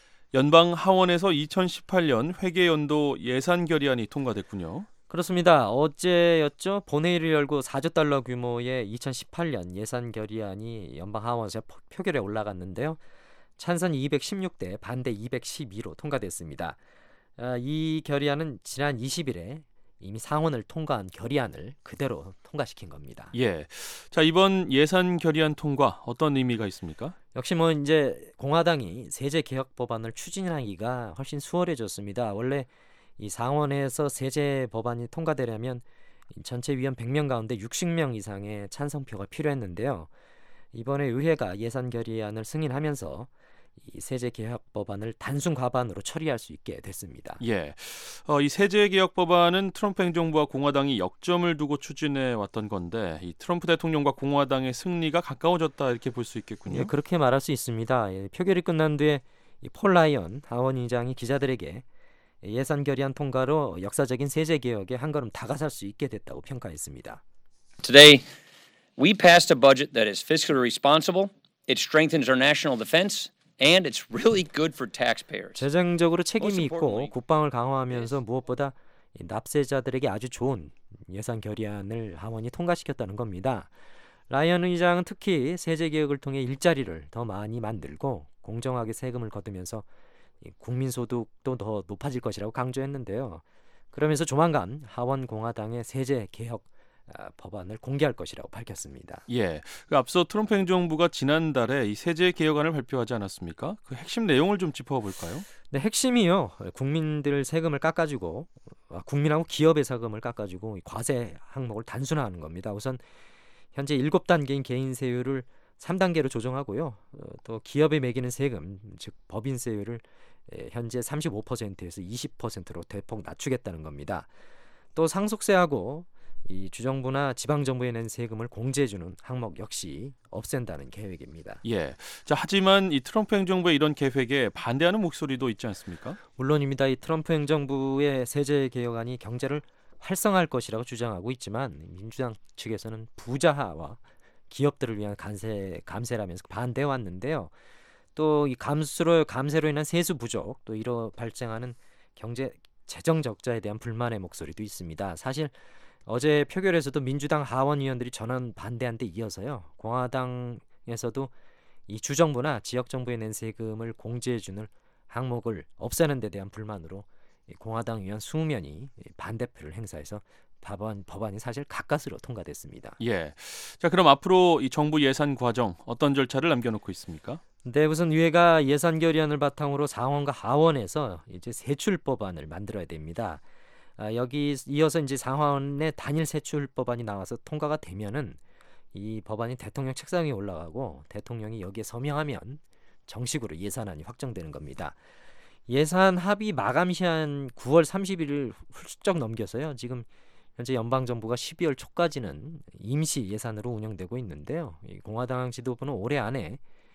연방 하원에서 이천십팔 년 회계연도 예산 결의안이 통과됐군요. 그렇습니다. 어제였죠. 본회의를 열고 사조 달러 규모의 이천십팔 년 예산 결의안이 연방 하원에서 표결에 올라갔는데요. 찬성 이백십육 대 반대 이백십이로 통과됐습니다. 이 결의안은 지난 이십 일에 이미 상원을 통과한 결의안을 그대로 통과시킨 겁니다. 예. 자, 이번 예산 결의안 통과 어떤 의미가 있습니까? 역시 뭐 이제 공화당이 세제 개혁 법안을 추진하기가 훨씬 수월해졌습니다. 원래 이 상원에서 세제 법안이 통과되려면 전체 위원 백 명 가운데 육십 명 이상의 찬성표가 필요했는데요. 이번에 의회가 예산 결의안을 승인하면서 이 세제 개혁 법안을 단순 과반으로 처리할 수 있게 됐습니다. 예, 어, 이 세제 개혁 법안은 트럼프 행정부와 공화당이 역점을 두고 추진해 왔던 건데 이 트럼프 대통령과 공화당의 승리가 가까워졌다 이렇게 볼 수 있겠군요. 예, 그렇게 말할 수 있습니다. 예, 표결이 끝난 뒤에 이 폴 라이언 하원의장이 기자들에게 예산 결의안 통과로 역사적인 세제 개혁에 한 걸음 다가설 수 있게 됐다고 평가했습니다. Today, we passed a budget that is fiscally responsible. It strengthens our national defense. And it's really good for taxpayers. 재정적으로 책임이 있고 국방을 강화하면서 무엇보다 납세자들에게 아주 좋은 예산 결의안을 하원이 통과시켰다는 겁니다. 라이언 의장은 특히 세제 개혁을 통해 일자리를 더 많이 만들고 공정하게 세금을 거두면서 국민 소득도 더 높아질 것이라고 강조했는데요. 그러면서 조만간 하원 공화당의 세제 개혁 법안을 공개할 것이라고 밝혔습니다. 예, 그 앞서 트럼프 행정부가 지난달에 이 세제 개혁안을 발표하지 않았습니까? 그 핵심 내용을 좀 짚어볼까요? 네, 핵심이요. 국민들 세금을 깎아주고 국민하고 기업의 세금을 깎아주고 과세 항목을 단순화하는 겁니다. 우선 현재 일곱 단계인 개인세율을 삼 단계로 조정하고요. 또 기업에 매기는 세금, 즉 법인세율을 현재 삼십오 퍼센트에서 이십 퍼센트로 대폭 낮추겠다는 겁니다. 또 상속세하고 이 주정부나 지방정부에 낸 세금을 공제해주는 항목 역시 없앤다는 계획입니다. 예. 자, 하지만 이 트럼프 행정부의 이런 계획에 반대하는 목소리도 있지 않습니까? 물론입니다. 이 트럼프 행정부의 세제 개혁안이 경제를 활성화할 것이라고 주장하고 있지만 민주당 측에서는 부자화와 기업들을 위한 감세, 감세라면서 반대해 왔는데요. 또 이 감수로 감세로 인한 세수 부족, 또 이로 발생하는 경제 재정 적자에 대한 불만의 목소리도 있습니다. 사실 어제 표결에서도 민주당 하원 의원들이 전원 반대한 데 이어서요. 공화당에서도 이 주정부나 지역정부에 낸 세금을 공제해주는 항목을 없애는 데 대한 불만으로 공화당 의원 이십 명이 반대표를 행사해서 법안, 법안이 사실 가까스로 통과됐습니다. 예. 자, 그럼 앞으로 이 정부 예산 과정 어떤 절차를 남겨놓고 있습니까? 네, 우선 의회가 예산 결의안을 바탕으로 상원과 하원에서 이제 세출법안을 만들어야 됩니다. 아, 여기 이어서 이제 상원의 단일 세출법안이 나와서 통과가 되면은 이 법안이 대통령 책상 위에 올라가고 대통령이 여기에 서명하면 정식으로 예산안이 확정되는 겁니다. 예산 합의 마감 시한 구월 삼십일을 훌쩍 넘겨서요. 지금 현재 연방정부가 십이월 초까지는 임시 예산으로 운영되고 있는데요. 이 공화당 지도부는 올해 안에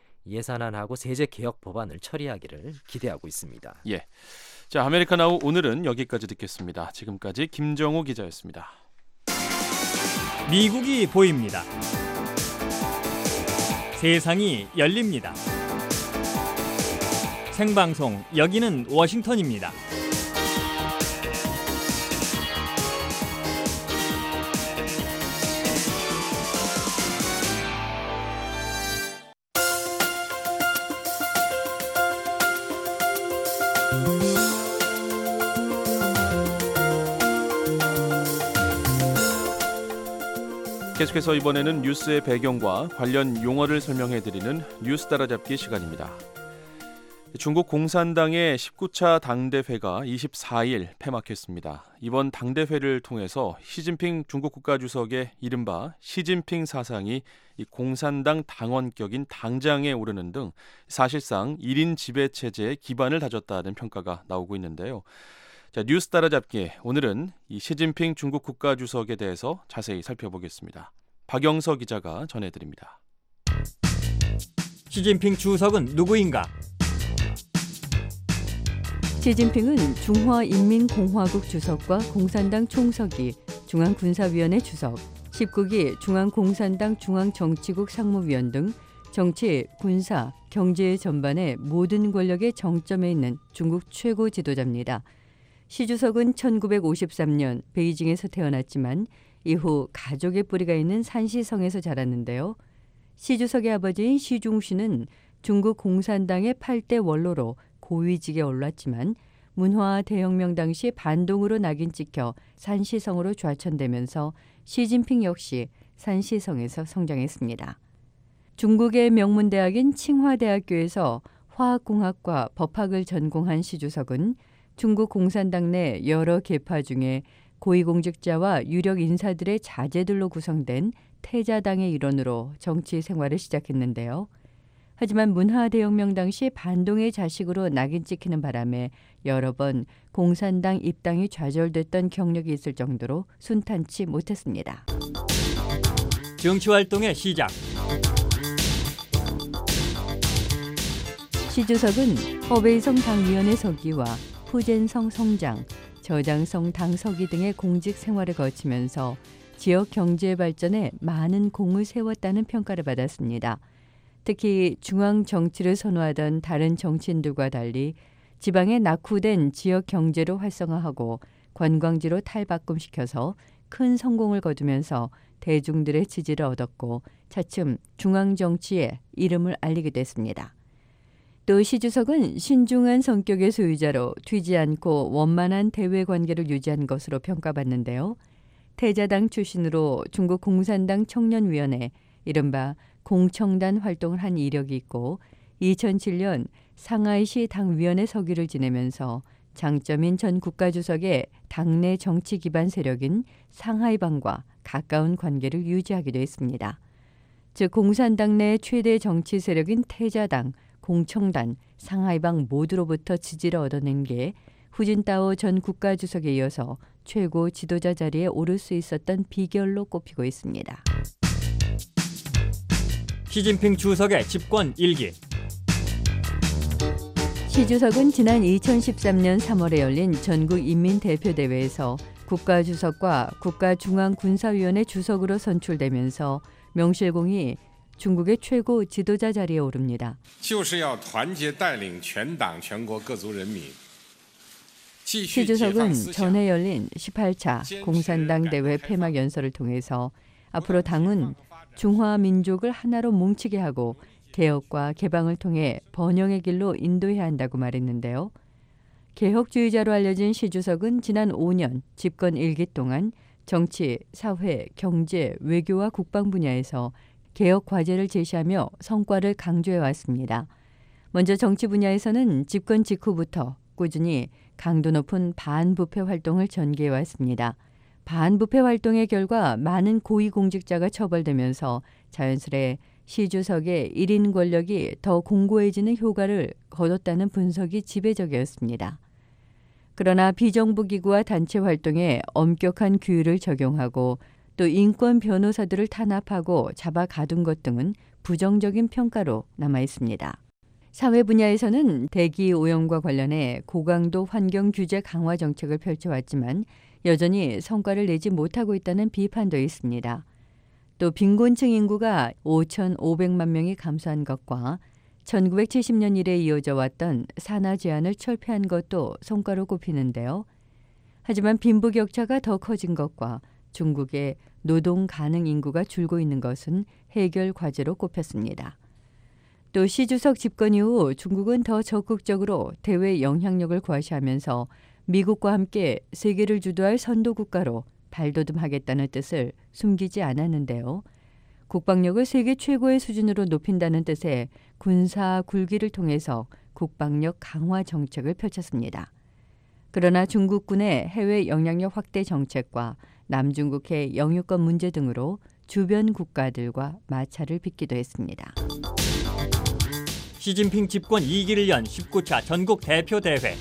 예산안하고 세제 개혁 법안을 처리하기를 기대하고 있습니다. 예. 자, 아메리카나우 오늘은 여기까지 듣겠습니다. 지금까지 김정우 기자였습니다. 미국이 보입니다. 세상이 열립니다. 생방송 여기는 워싱턴입니다. 계속해서 이번에는 뉴스의 배경과 관련 용어를 설명해드리는 뉴스 따라잡기 시간입니다. 중국 공산당의 십구 차 당대회가 이십사일 폐막했습니다. 이번 당대회를 통해서 시진핑 중국 국가주석의 이른바 시진핑 사상이 이 공산당 당원격인 당장에 오르는 등 사실상 일 인 지배체제의 기반을 다졌다는 평가가 나오고 있는데요. 자, 뉴스 따라잡기 오늘은 이 시진핑 중국 국가주석에 대해서 자세히 살펴보겠습니다. 박영서 기자가 전해드립니다. 시진핑 주석은 누구인가? 시진핑은 중화인민공화국 주석과 공산당 총서기, 중앙군사위원회 주석, 십구 기 중앙공산당 중앙정치국 상무위원 등 정치, 군사, 경제 전반의 모든 권력의 정점에 있는 중국 최고 지도자입니다. 시 주석은 천구백오십삼 년 베이징에서 태어났지만 이후 가족의 뿌리가 있는 산시성에서 자랐는데요. 시 주석의 아버지인 시중시는 중국 공산당의 팔 대 원로로 고위직에 올랐지만 문화 대혁명 당시 반동으로 낙인 찍혀 산시성으로 좌천되면서 시진핑 역시 산시성에서 성장했습니다. 중국의 명문대학인 칭화대학교에서 화학공학과 법학을 전공한 시 주석은 중국 공산당 내 여러 계파 중에 고위공직자와 유력 인사들의 자제들로 구성된 태자당의 일원으로 정치 생활을 시작했는데요. 하지만 문화대혁명 당시 반동의 자식으로 낙인 찍히는 바람에 여러 번 공산당 입당이 좌절됐던 경력이 있을 정도로 순탄치 못했습니다. 정치활동의 시작. 시 주석은 허베이성 당위원회 서기와 푸젠성 성장, 저장성 당 서기 등의 공직 생활을 거치면서 지역 경제 발전에 많은 공을 세웠다는 평가를 받았습니다. 특히 중앙 정치를 선호하던 다른 정치인들과 달리 지방에 낙후된 지역 경제를 활성화하고 관광지로 탈바꿈시켜서 큰 성공을 거두면서 대중들의 지지를 얻었고 차츰 중앙 정치에 이름을 알리게 됐습니다. 또 시 주석은 신중한 성격의 소유자로 튀지 않고 원만한 대외 관계를 유지한 것으로 평가받는데요. 태자당 출신으로 중국 공산당 청년위원회, 이른바 공청단 활동을 한 이력이 있고 이천칠 년 상하이시 당위원회 서기를 지내면서 장점인 전 국가주석의 당내 정치 기반 세력인 상하이방과 가까운 관계를 유지하기도 했습니다. 즉 공산당 내 최대 정치 세력인 태자당, 공청단, 상하이방 모두로부터 지지를 얻어낸 게 후진타오 전 국가주석에 이어서 최고 지도자 자리에 오를 수 있었던 비결로 꼽히고 있습니다. 시진핑 주석의 집권 일기. 시 주석은 지난 이천십삼 년 삼월에 열린 전국인민대표대회에서 국가주석과 국가중앙군사위원회 주석으로 선출되면서 명실공히 중국의 최고 지도자 자리에 오릅니다. 시 주석은 전에 열린 십팔 차 공산당 대회 폐막 연설을 통해서 앞으로 당은 중화 민족을 하나로 뭉치게 하고 개혁과 개방을 통해 번영의 길로 인도해야 한다고 말했는데요. 개혁주의자로 알려진 시 주석은 지난 오 년 집권 일 기 동안 정치, 사회, 경제, 외교와 국방 분야에서 개혁 과제를 제시하며 성과를 강조해 왔습니다. 먼저 정치 분야에서는 집권 직후부터 꾸준히 강도 높은 반부패 활동을 전개해 왔습니다. 반부패 활동의 결과 많은 고위공직자가 처벌되면서 자연스레 시 주석의 일 인 권력이 더 공고해지는 효과를 거뒀다는 분석이 지배적이었습니다. 그러나 비정부 기구와 단체 활동에 엄격한 규율을 적용하고 또 인권 변호사들을 탄압하고 잡아 가둔 것 등은 부정적인 평가로 남아 있습니다. 사회 분야에서는 대기 오염과 관련해 고강도 환경 규제 강화 정책을 펼쳐왔지만 여전히 성과를 내지 못하고 있다는 비판도 있습니다. 또 빈곤층 인구가 오천오백만 명이 감소한 것과 천구백칠십 년 이래 이어져 왔던 산하 제한을 철폐한 것도 성과로 꼽히는데요. 하지만 빈부격차가 더 커진 것과 중국의 노동 가능 인구가 줄고 있는 것은 해결 과제로 꼽혔습니다. 또 시 주석 집권 이후 중국은 더 적극적으로 대외 영향력을 과시하면서 미국과 함께 세계를 주도할 선도 국가로 발돋움하겠다는 뜻을 숨기지 않았는데요. 국방력을 세계 최고의 수준으로 높인다는 뜻의 군사 굴기를 통해서 국방력 강화 정책을 펼쳤습니다. 그러나 중국군의 해외 영향력 확대 정책과 남중국해 영유권 문제 등으로 주변 국가들과 마찰을 빚기도 했습니다. 시진핑 집권 이 기를 연 십구 차 전국 대표 대회.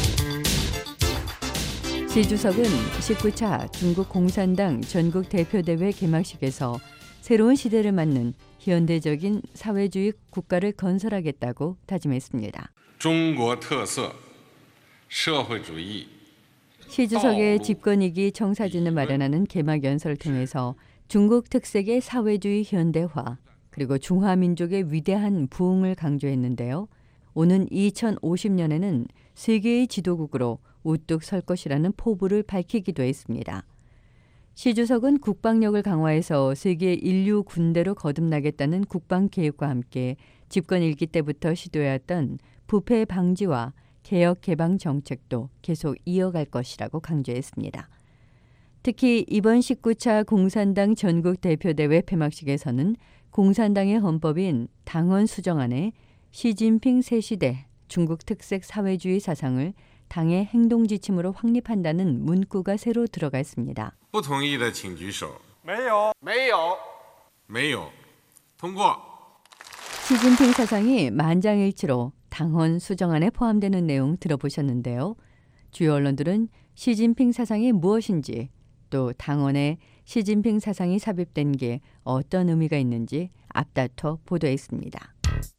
시 주석은 십구 차 중국 공산당 전국 대표 대회 개막식에서 새로운 시대를 맞는 현대적인 사회주의 국가를 건설하겠다고 다짐했습니다. 중국特色 시 주석의 집권이기 청사진을 마련하는 개막 연설을 통해서 중국 특색의 사회주의 현대화 그리고 중화민족의 위대한 부흥을 강조했는데요. 오는 이천오십 년에는 세계의 지도국으로 우뚝 설 것이라는 포부를 밝히기도 했습니다. 시 주석은 국방력을 강화해서 세계 인류 군대로 거듭나겠다는 국방계획과 함께 집권 일기 때부터 시도해왔던 부패 방지와 개혁 개방 정책도 계속 이어갈 것이라고 강조했습니다. 특히 이번 십구 차 공산당 전국 대표대회 폐막식에서는 공산당의 헌법인 당헌 수정안에 시진핑 새 시대 중국 특색 사회주의 사상을 당의 행동 지침으로 확립한다는 문구가 새로 들어가 있습니다. 不同意的请举手。没有。没有。没有。通过。 시진핑 사상이 만장일치로 당헌 수정안에 포함되는 내용 들어보셨는데요. 주요 언론들은 시진핑 사상이 무엇인지 또 당헌에 시진핑 사상이 삽입된 게 어떤 의미가 있는지 앞다퉈 보도했습니다.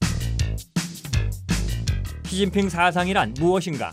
시진핑 사상이란 무엇인가?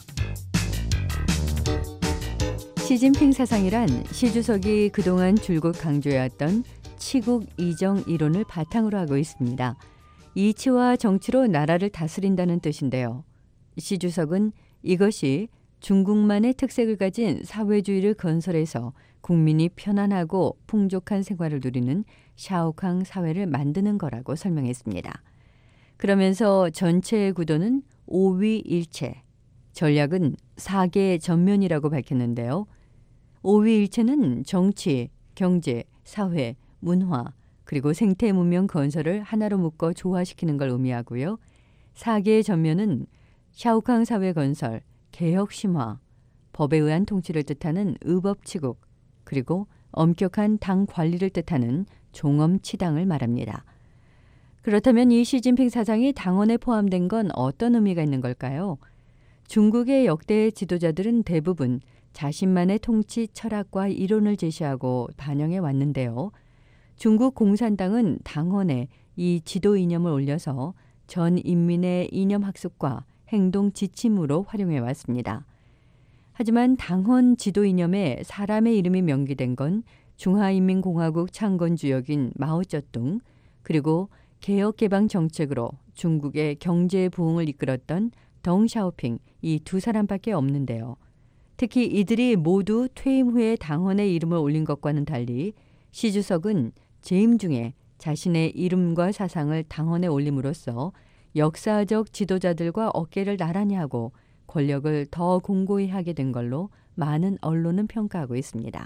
시진핑 사상이란 시 주석이 그동안 줄곧 강조해왔던 치국 이정 이론을 바탕으로 하고 있습니다. 이치와 정치로 나라를 다스린다는 뜻인데요. 시 주석은 이것이 중국만의 특색을 가진 사회주의를 건설해서 국민이 편안하고 풍족한 생활을 누리는 샤오캉 사회를 만드는 거라고 설명했습니다. 그러면서 전체의 구도는 오위일체, 전략은 사계 전면이라고 밝혔는데요. 오위일체는 정치, 경제, 사회, 문화, 그리고 생태 문명 건설을 하나로 묶어 조화시키는 걸 의미하고요. 사계의 전면은 샤오캉 사회 건설, 개혁 심화, 법에 의한 통치를 뜻하는 의법치국, 그리고 엄격한 당 관리를 뜻하는 종엄치당을 말합니다. 그렇다면 이 시진핑 사상이 당헌에 포함된 건 어떤 의미가 있는 걸까요? 중국의 역대 지도자들은 대부분 자신만의 통치 철학과 이론을 제시하고 반영해 왔는데요. 중국 공산당은 당헌에 이 지도 이념을 올려서 전 인민의 이념 학습과 행동 지침으로 활용해 왔습니다. 하지만 당헌 지도 이념에 사람의 이름이 명기된 건 중화인민공화국 창건주역인 마오쩌둥, 그리고 개혁개방 정책으로 중국의 경제 부흥을 이끌었던 덩샤오핑 이 두 사람밖에 없는데요. 특히 이들이 모두 퇴임 후에 당헌의 이름을 올린 것과는 달리 시 주석은 재임 중에 자신의 이름과 사상을 당헌에 올림으로써 역사적 지도자들과 어깨를 나란히 하고 권력을 더 공고히 하게 된 걸로 많은 언론은 평가하고 있습니다.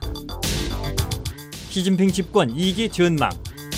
시진핑 집권 이 기 전망.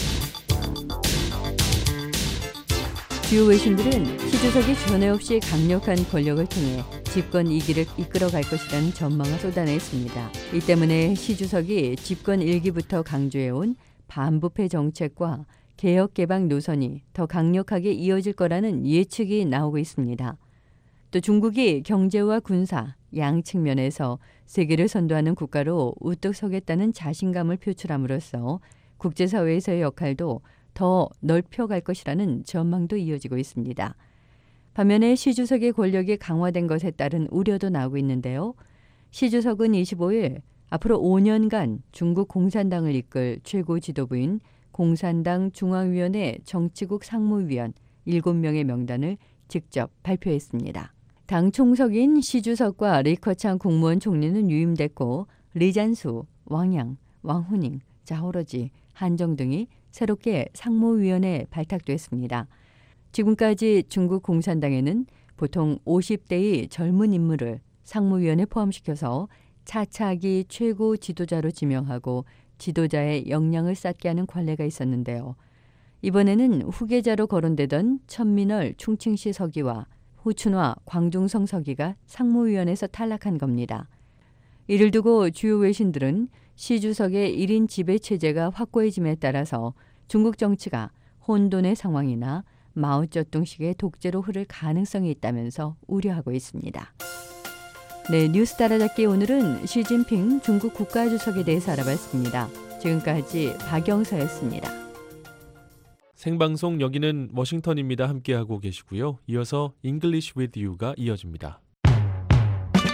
주요 외신들은 시 주석이 전에 없이 강력한 권력을 통해 집권 이 기를 이끌어갈 것이라는 전망을 쏟아냈습니다. 이 때문에 시 주석이 집권 일 기부터 강조해온 반부패 정책과 개혁 개방 노선이 더 강력하게 이어질 거라는 예측이 나오고 있습니다. 또 중국이 경제와 군사, 양 측면에서 세계를 선도하는 국가로 우뚝 서겠다는 자신감을 표출함으로써 국제사회에서의 역할도 더 넓혀갈 것이라는 전망도 이어지고 있습니다. 반면에 시 주석의 권력이 강화된 것에 따른 우려도 나오고 있는데요. 시 주석은 이십오 일 앞으로 오 년간 중국 공산당을 이끌 최고 지도부인 공산당 중앙위원회 정치국 상무위원 일곱 명의 명단을 직접 발표했습니다. 당 총석인 시 주석과 리커창 국무원 총리는 유임됐고 리잔수, 왕양, 왕후닝, 자오러지, 한정 등이 새롭게 상무위원회에 발탁됐습니다. 지금까지 중국 공산당에는 보통 오십 대의 젊은 인물을 상무위원회에 포함시켜서 차차기 최고 지도자로 지명하고 지도자의 역량을 쌓게 하는 관례가 있었는데요. 이번에는 후계자로 거론되던 천민얼 충칭시 서기와 후춘화 광중성 서기가 상무위원회에서 탈락한 겁니다. 이를 두고 주요 외신들은 시 주석의 일 인 지배체제가 확고해짐에 따라서 중국 정치가 혼돈의 상황이나 마오쩌둥식의 독재로 흐를 가능성이 있다면서 우려하고 있습니다. 네, 뉴스 따라잡기 오늘은 시진핑 중국 국가주석에 대해서 알아봤습니다. 지금까지 박영서였습니다. 생방송 여기는 워싱턴입니다. 함께하고 계시고요. 이어서 English with You가 이어집니다.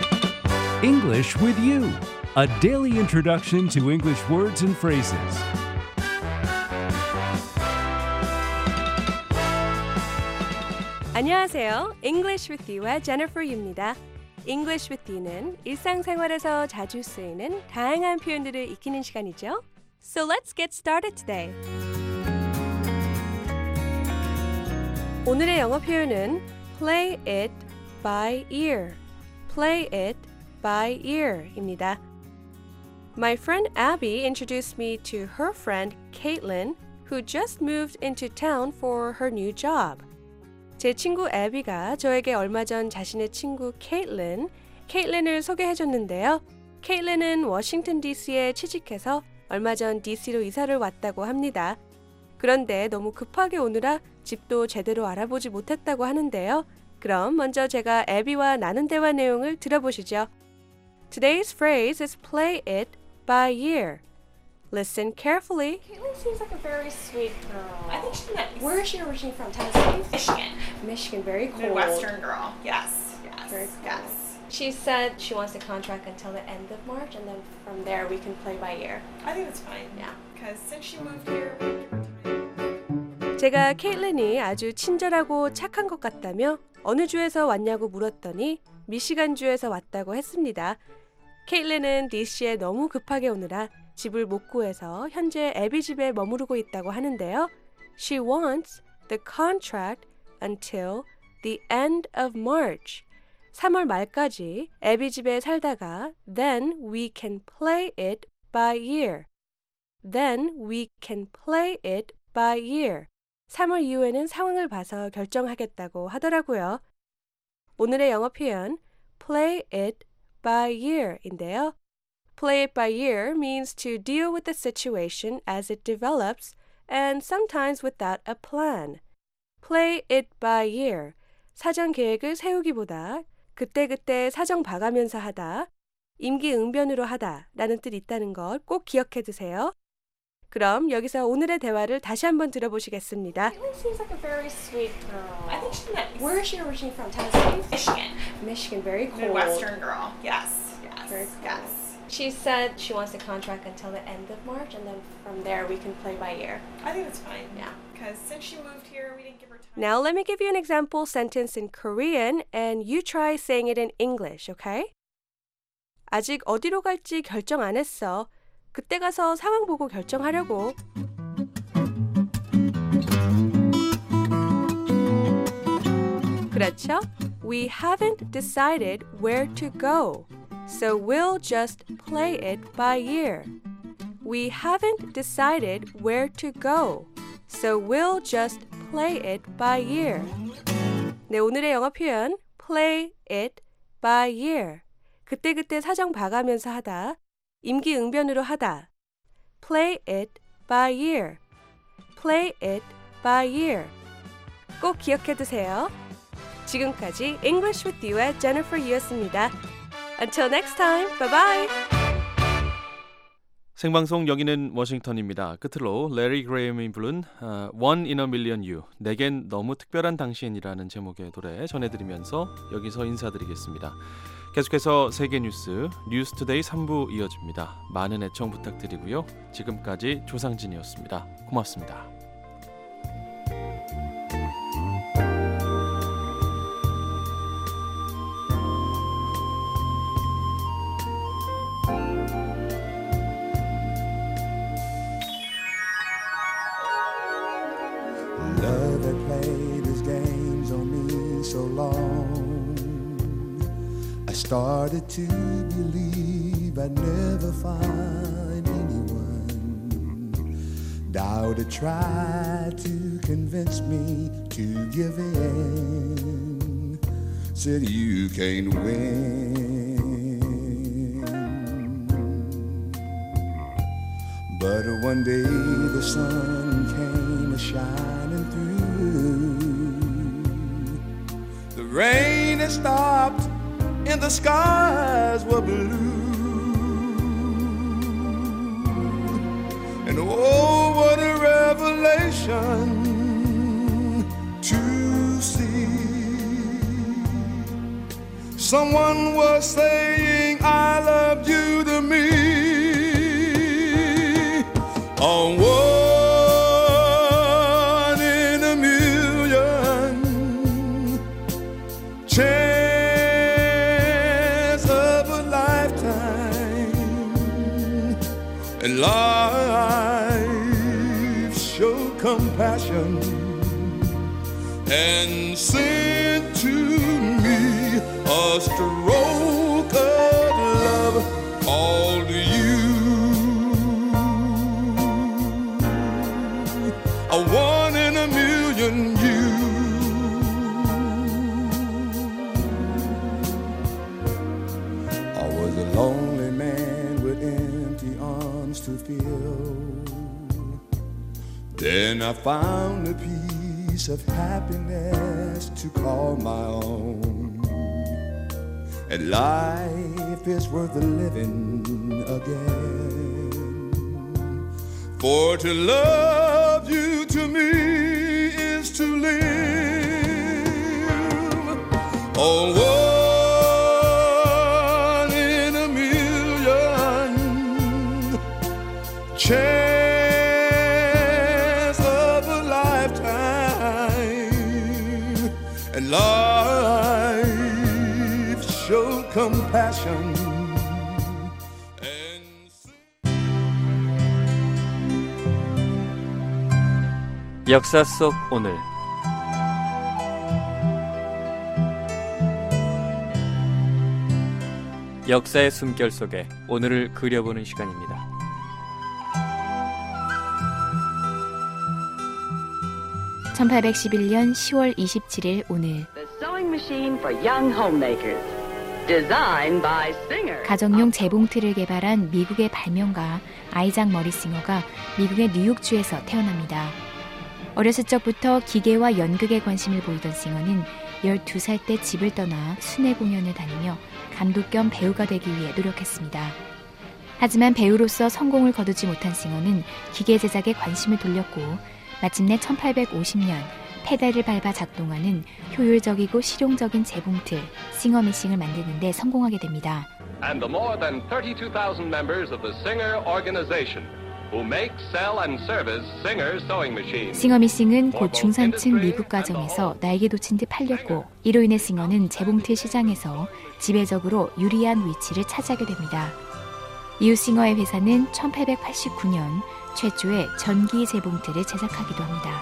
English with You, a daily introduction to English words and phrases. 안녕하세요. English with You와 Jennifer Yu입니다. English with You는 일상생활에서 자주 쓰이는 다양한 표현들을 익히는 시간이죠. So let's get started today. 오늘의 영어 표현은 play it by ear. Play it by ear입니다. My friend Abby introduced me to her friend Caitlin, who just moved into town for her new job. 제 친구 애비가 저에게 얼마 전 자신의 친구 케이틀린, 케이틀린을 소개해줬는데요. 케이틀린은 워싱턴 디씨에 취직해서 얼마 전 디씨로 이사를 왔다고 합니다. 그런데 너무 급하게 오느라 집도 제대로 알아보지 못했다고 하는데요. 그럼 먼저 제가 애비와 나눈 대화 내용을 들어보시죠. Today's phrase is play it by ear. Listen carefully. Caitlin seems like a very sweet girl. I think she's nice. Where is she originally from? Tennessee? Michigan. Michigan, very cold. Midwestern girl. Yes. Yes. Very cold. Yes. She said she wants a contract until the end of March, and then from there we can play by ear. I think that's fine. Yeah. Because since she moved here, we give her time. 제가 케이틀린이 아주 친절하고 착한 것 같다며 어느 주에서 왔냐고 물었더니 미시간주에서 왔다고 했습니다. 케이틀린은 디씨에 너무 급하게 오느라 집을 못 구해서 현재 애비 집에 머무르고 있다고 하는데요. She wants the contract until the end of March. 삼월 말까지 애비 집에 살다가 then we can play it by ear. Then we can play it by ear. 삼월 이후에는 상황을 봐서 결정하겠다고 하더라고요. 오늘의 영어 표현 play it by ear인데요. Play it by ear means to deal with the situation as it develops and sometimes without a plan. Play it by ear. 사전 계획을 세우기보다 그때그때 사정 봐가면서 하다, 임기응변으로 하다 라는 뜻이 있다는 걸 꼭 기억해 두세요. 그럼 여기서 오늘의 대화를 다시 한번 들어보시겠습니다. Caitlin seems like a very sweet girl. I think she's nice. Where is she originally from? Tennessee? Michigan. Michigan, very cold. Midwestern girl. Yes. Yes. Very cold. Yes. She said she wants a contract until the end of March, and then from there we can play by ear. I think that's fine. Yeah. Because since she moved here, we didn't give her time. Now let me give you an example sentence in Korean, and you try saying it in English, okay? 아직 어디로 갈지 결정 안 했어. 그때 가서 상황 보고 결정하려고. 그렇죠? We haven't decided where to go. So we'll just play it by ear. We haven't decided where to go. So we'll just play it by ear. 네, 오늘의 영어 표현 play it by ear. 그때그때 사정 봐가면서 하다, 임기응변으로 하다. Play it by ear. Play it by ear. 꼭 기억해 두세요. 지금까지 English with You의 Jennifer Yu였습니다. Until next time, bye bye. 생방송 여기는 워싱턴입니다. 끝으로 레리 그레이엄이 부른 uh, One in a Million You, 내겐 너무 특별한 당신이라는 제목의 노래 전해드리면서 여기서 인사드리겠습니다. 계속해서 세계 뉴스, 뉴스투데이 삼 부 이어집니다. 많은 애청 부탁드리고요. 지금까지 조상진이었습니다. 고맙습니다. Love had played his games on me so long, I started to believe I'd never find anyone. Doubt had tried to convince me to give in, said you can't win. But one day the sun came a-shining through. The rain had stopped and the skies were blue. And oh, what a revelation to see. Someone was saying I love you to me. A one in a million chance of a lifetime, and life showed compassion and sent to me a stroke of love all to you. A one in a million you. I was a lonely man with empty arms to fill. Then I found a piece of happiness to call my own, and life is worth the living again. For to love you to me is to live. Oh, one in a million chance of a lifetime, and life showed compassion. 역사 속 오늘. 역사의 숨결 속에 오늘을 그려보는 시간입니다. 천팔백십일 년 시월 이십칠일 오늘. 가정용 재봉틀을 개발한 미국의 발명가 아이작 머리싱어가 미국의 뉴욕주에서 태어납니다. 어렸을 적부터 기계와 연극에 관심을 보이던 싱어는 열두 살 때 집을 떠나 순회 공연을 다니며 감독 겸 배우가 되기 위해 노력했습니다. 하지만 배우로서 성공을 거두지 못한 싱어는 기계 제작에 관심을 돌렸고 마침내 천팔백오십 년 페달을 밟아 작동하는 효율적이고 실용적인 재봉틀 싱어미싱을 만드는 데 성공하게 됩니다. And the more than thirty-two thousand members of the Singer organization who make, sell and service Singer sewing machines. 싱어미싱은 곧 중산층 미국 가정에서 날개 돋친 듯 팔렸고 이로 인해 싱어는 재봉틀 시장에서 지배적으로 유리한 위치를 차지하게 됩니다. 이후 싱어의 회사는 천팔백팔십구 년 최초의 전기 재봉틀을 제작하기도 합니다.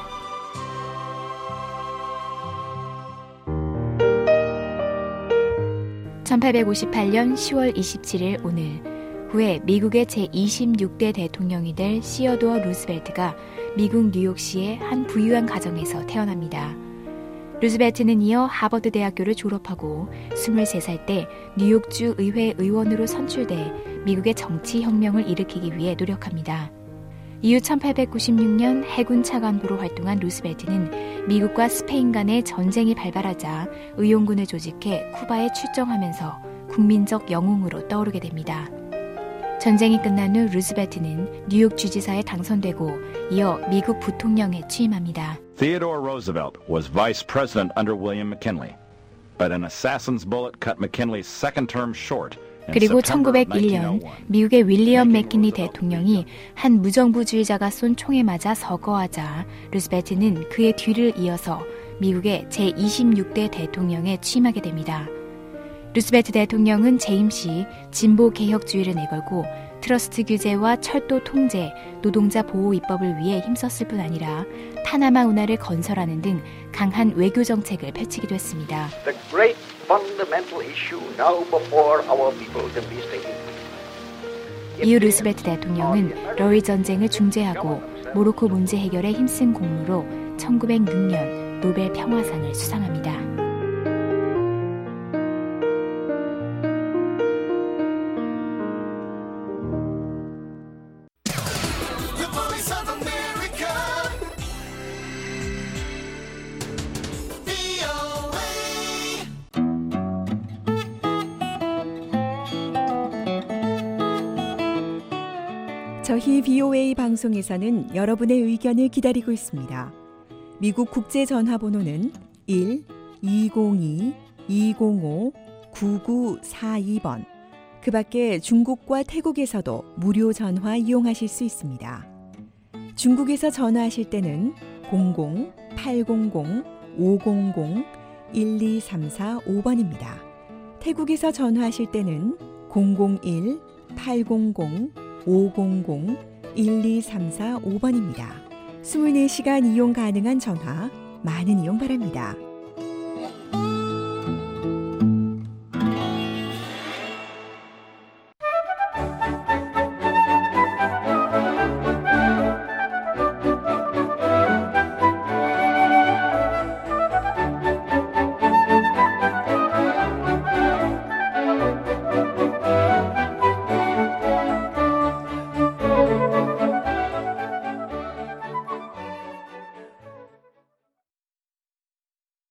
천팔백오십팔 년 시월 이십칠일 오늘 후에 미국의 제이십육 대 대통령이 될 시어도어 루즈벨트가 미국 뉴욕시의 한 부유한 가정에서 태어납니다. 루즈벨트는 이어 하버드 대학교를 졸업하고 스물세 살 때 뉴욕주 의회 의원으로 선출돼 미국의 정치 혁명을 일으키기 위해 노력합니다. 이후 천팔백구십육 년 해군 차관보로 활동한 루스벨트는 미국과 스페인 간의 전쟁이 발발하자 의용군을 조직해 쿠바에 출정하면서 국민적 영웅으로 떠오르게 됩니다. 전쟁이 끝난 후 루스벨트는 뉴욕 주지사에 당선되고 이어 미국 부통령에 취임합니다. Theodore Roosevelt was vice president under William McKinley, but an assassin's bullet cut McKinley's second term short. 그리고 천구백일 년 미국의 윌리엄 맥킨리 대통령이 한 무정부주의자가 쏜 총에 맞아 서거하자 루스벨트는 그의 뒤를 이어서 미국의 제이십육 대 대통령에 취임하게 됩니다. 루스벨트 대통령은 재임 시 진보 개혁주의를 내걸고 트러스트 규제와 철도 통제, 노동자 보호 입법을 위해 힘썼을 뿐 아니라 파나마 운하를 건설하는 등 강한 외교 정책을 펼치기도 했습니다. The great fundamental issue now before our people can be stated. 이후 루스벨트 대통령은 러일 전쟁을 중재하고 모로코 문제 해결에 힘쓴 공로로 천구백육 년 노벨 평화상을 수상합니다. 저희 비오에이 방송에서는 여러분의 의견을 기다리고 있습니다. 미국 국제전화번호는 일 이공이 이공오 구구사이 번, 그 밖에 중국과 태국에서도 무료 전화 이용하실 수 있습니다. 중국에서 전화하실 때는 공공 팔공공 오공공 일이삼사오 번입니다. 태국에서 전화하실 때는 공공일 팔공공 오공공 일이삼사오 번입니다. 이십사 시간 이용 가능한 전화 많은 이용 바랍니다.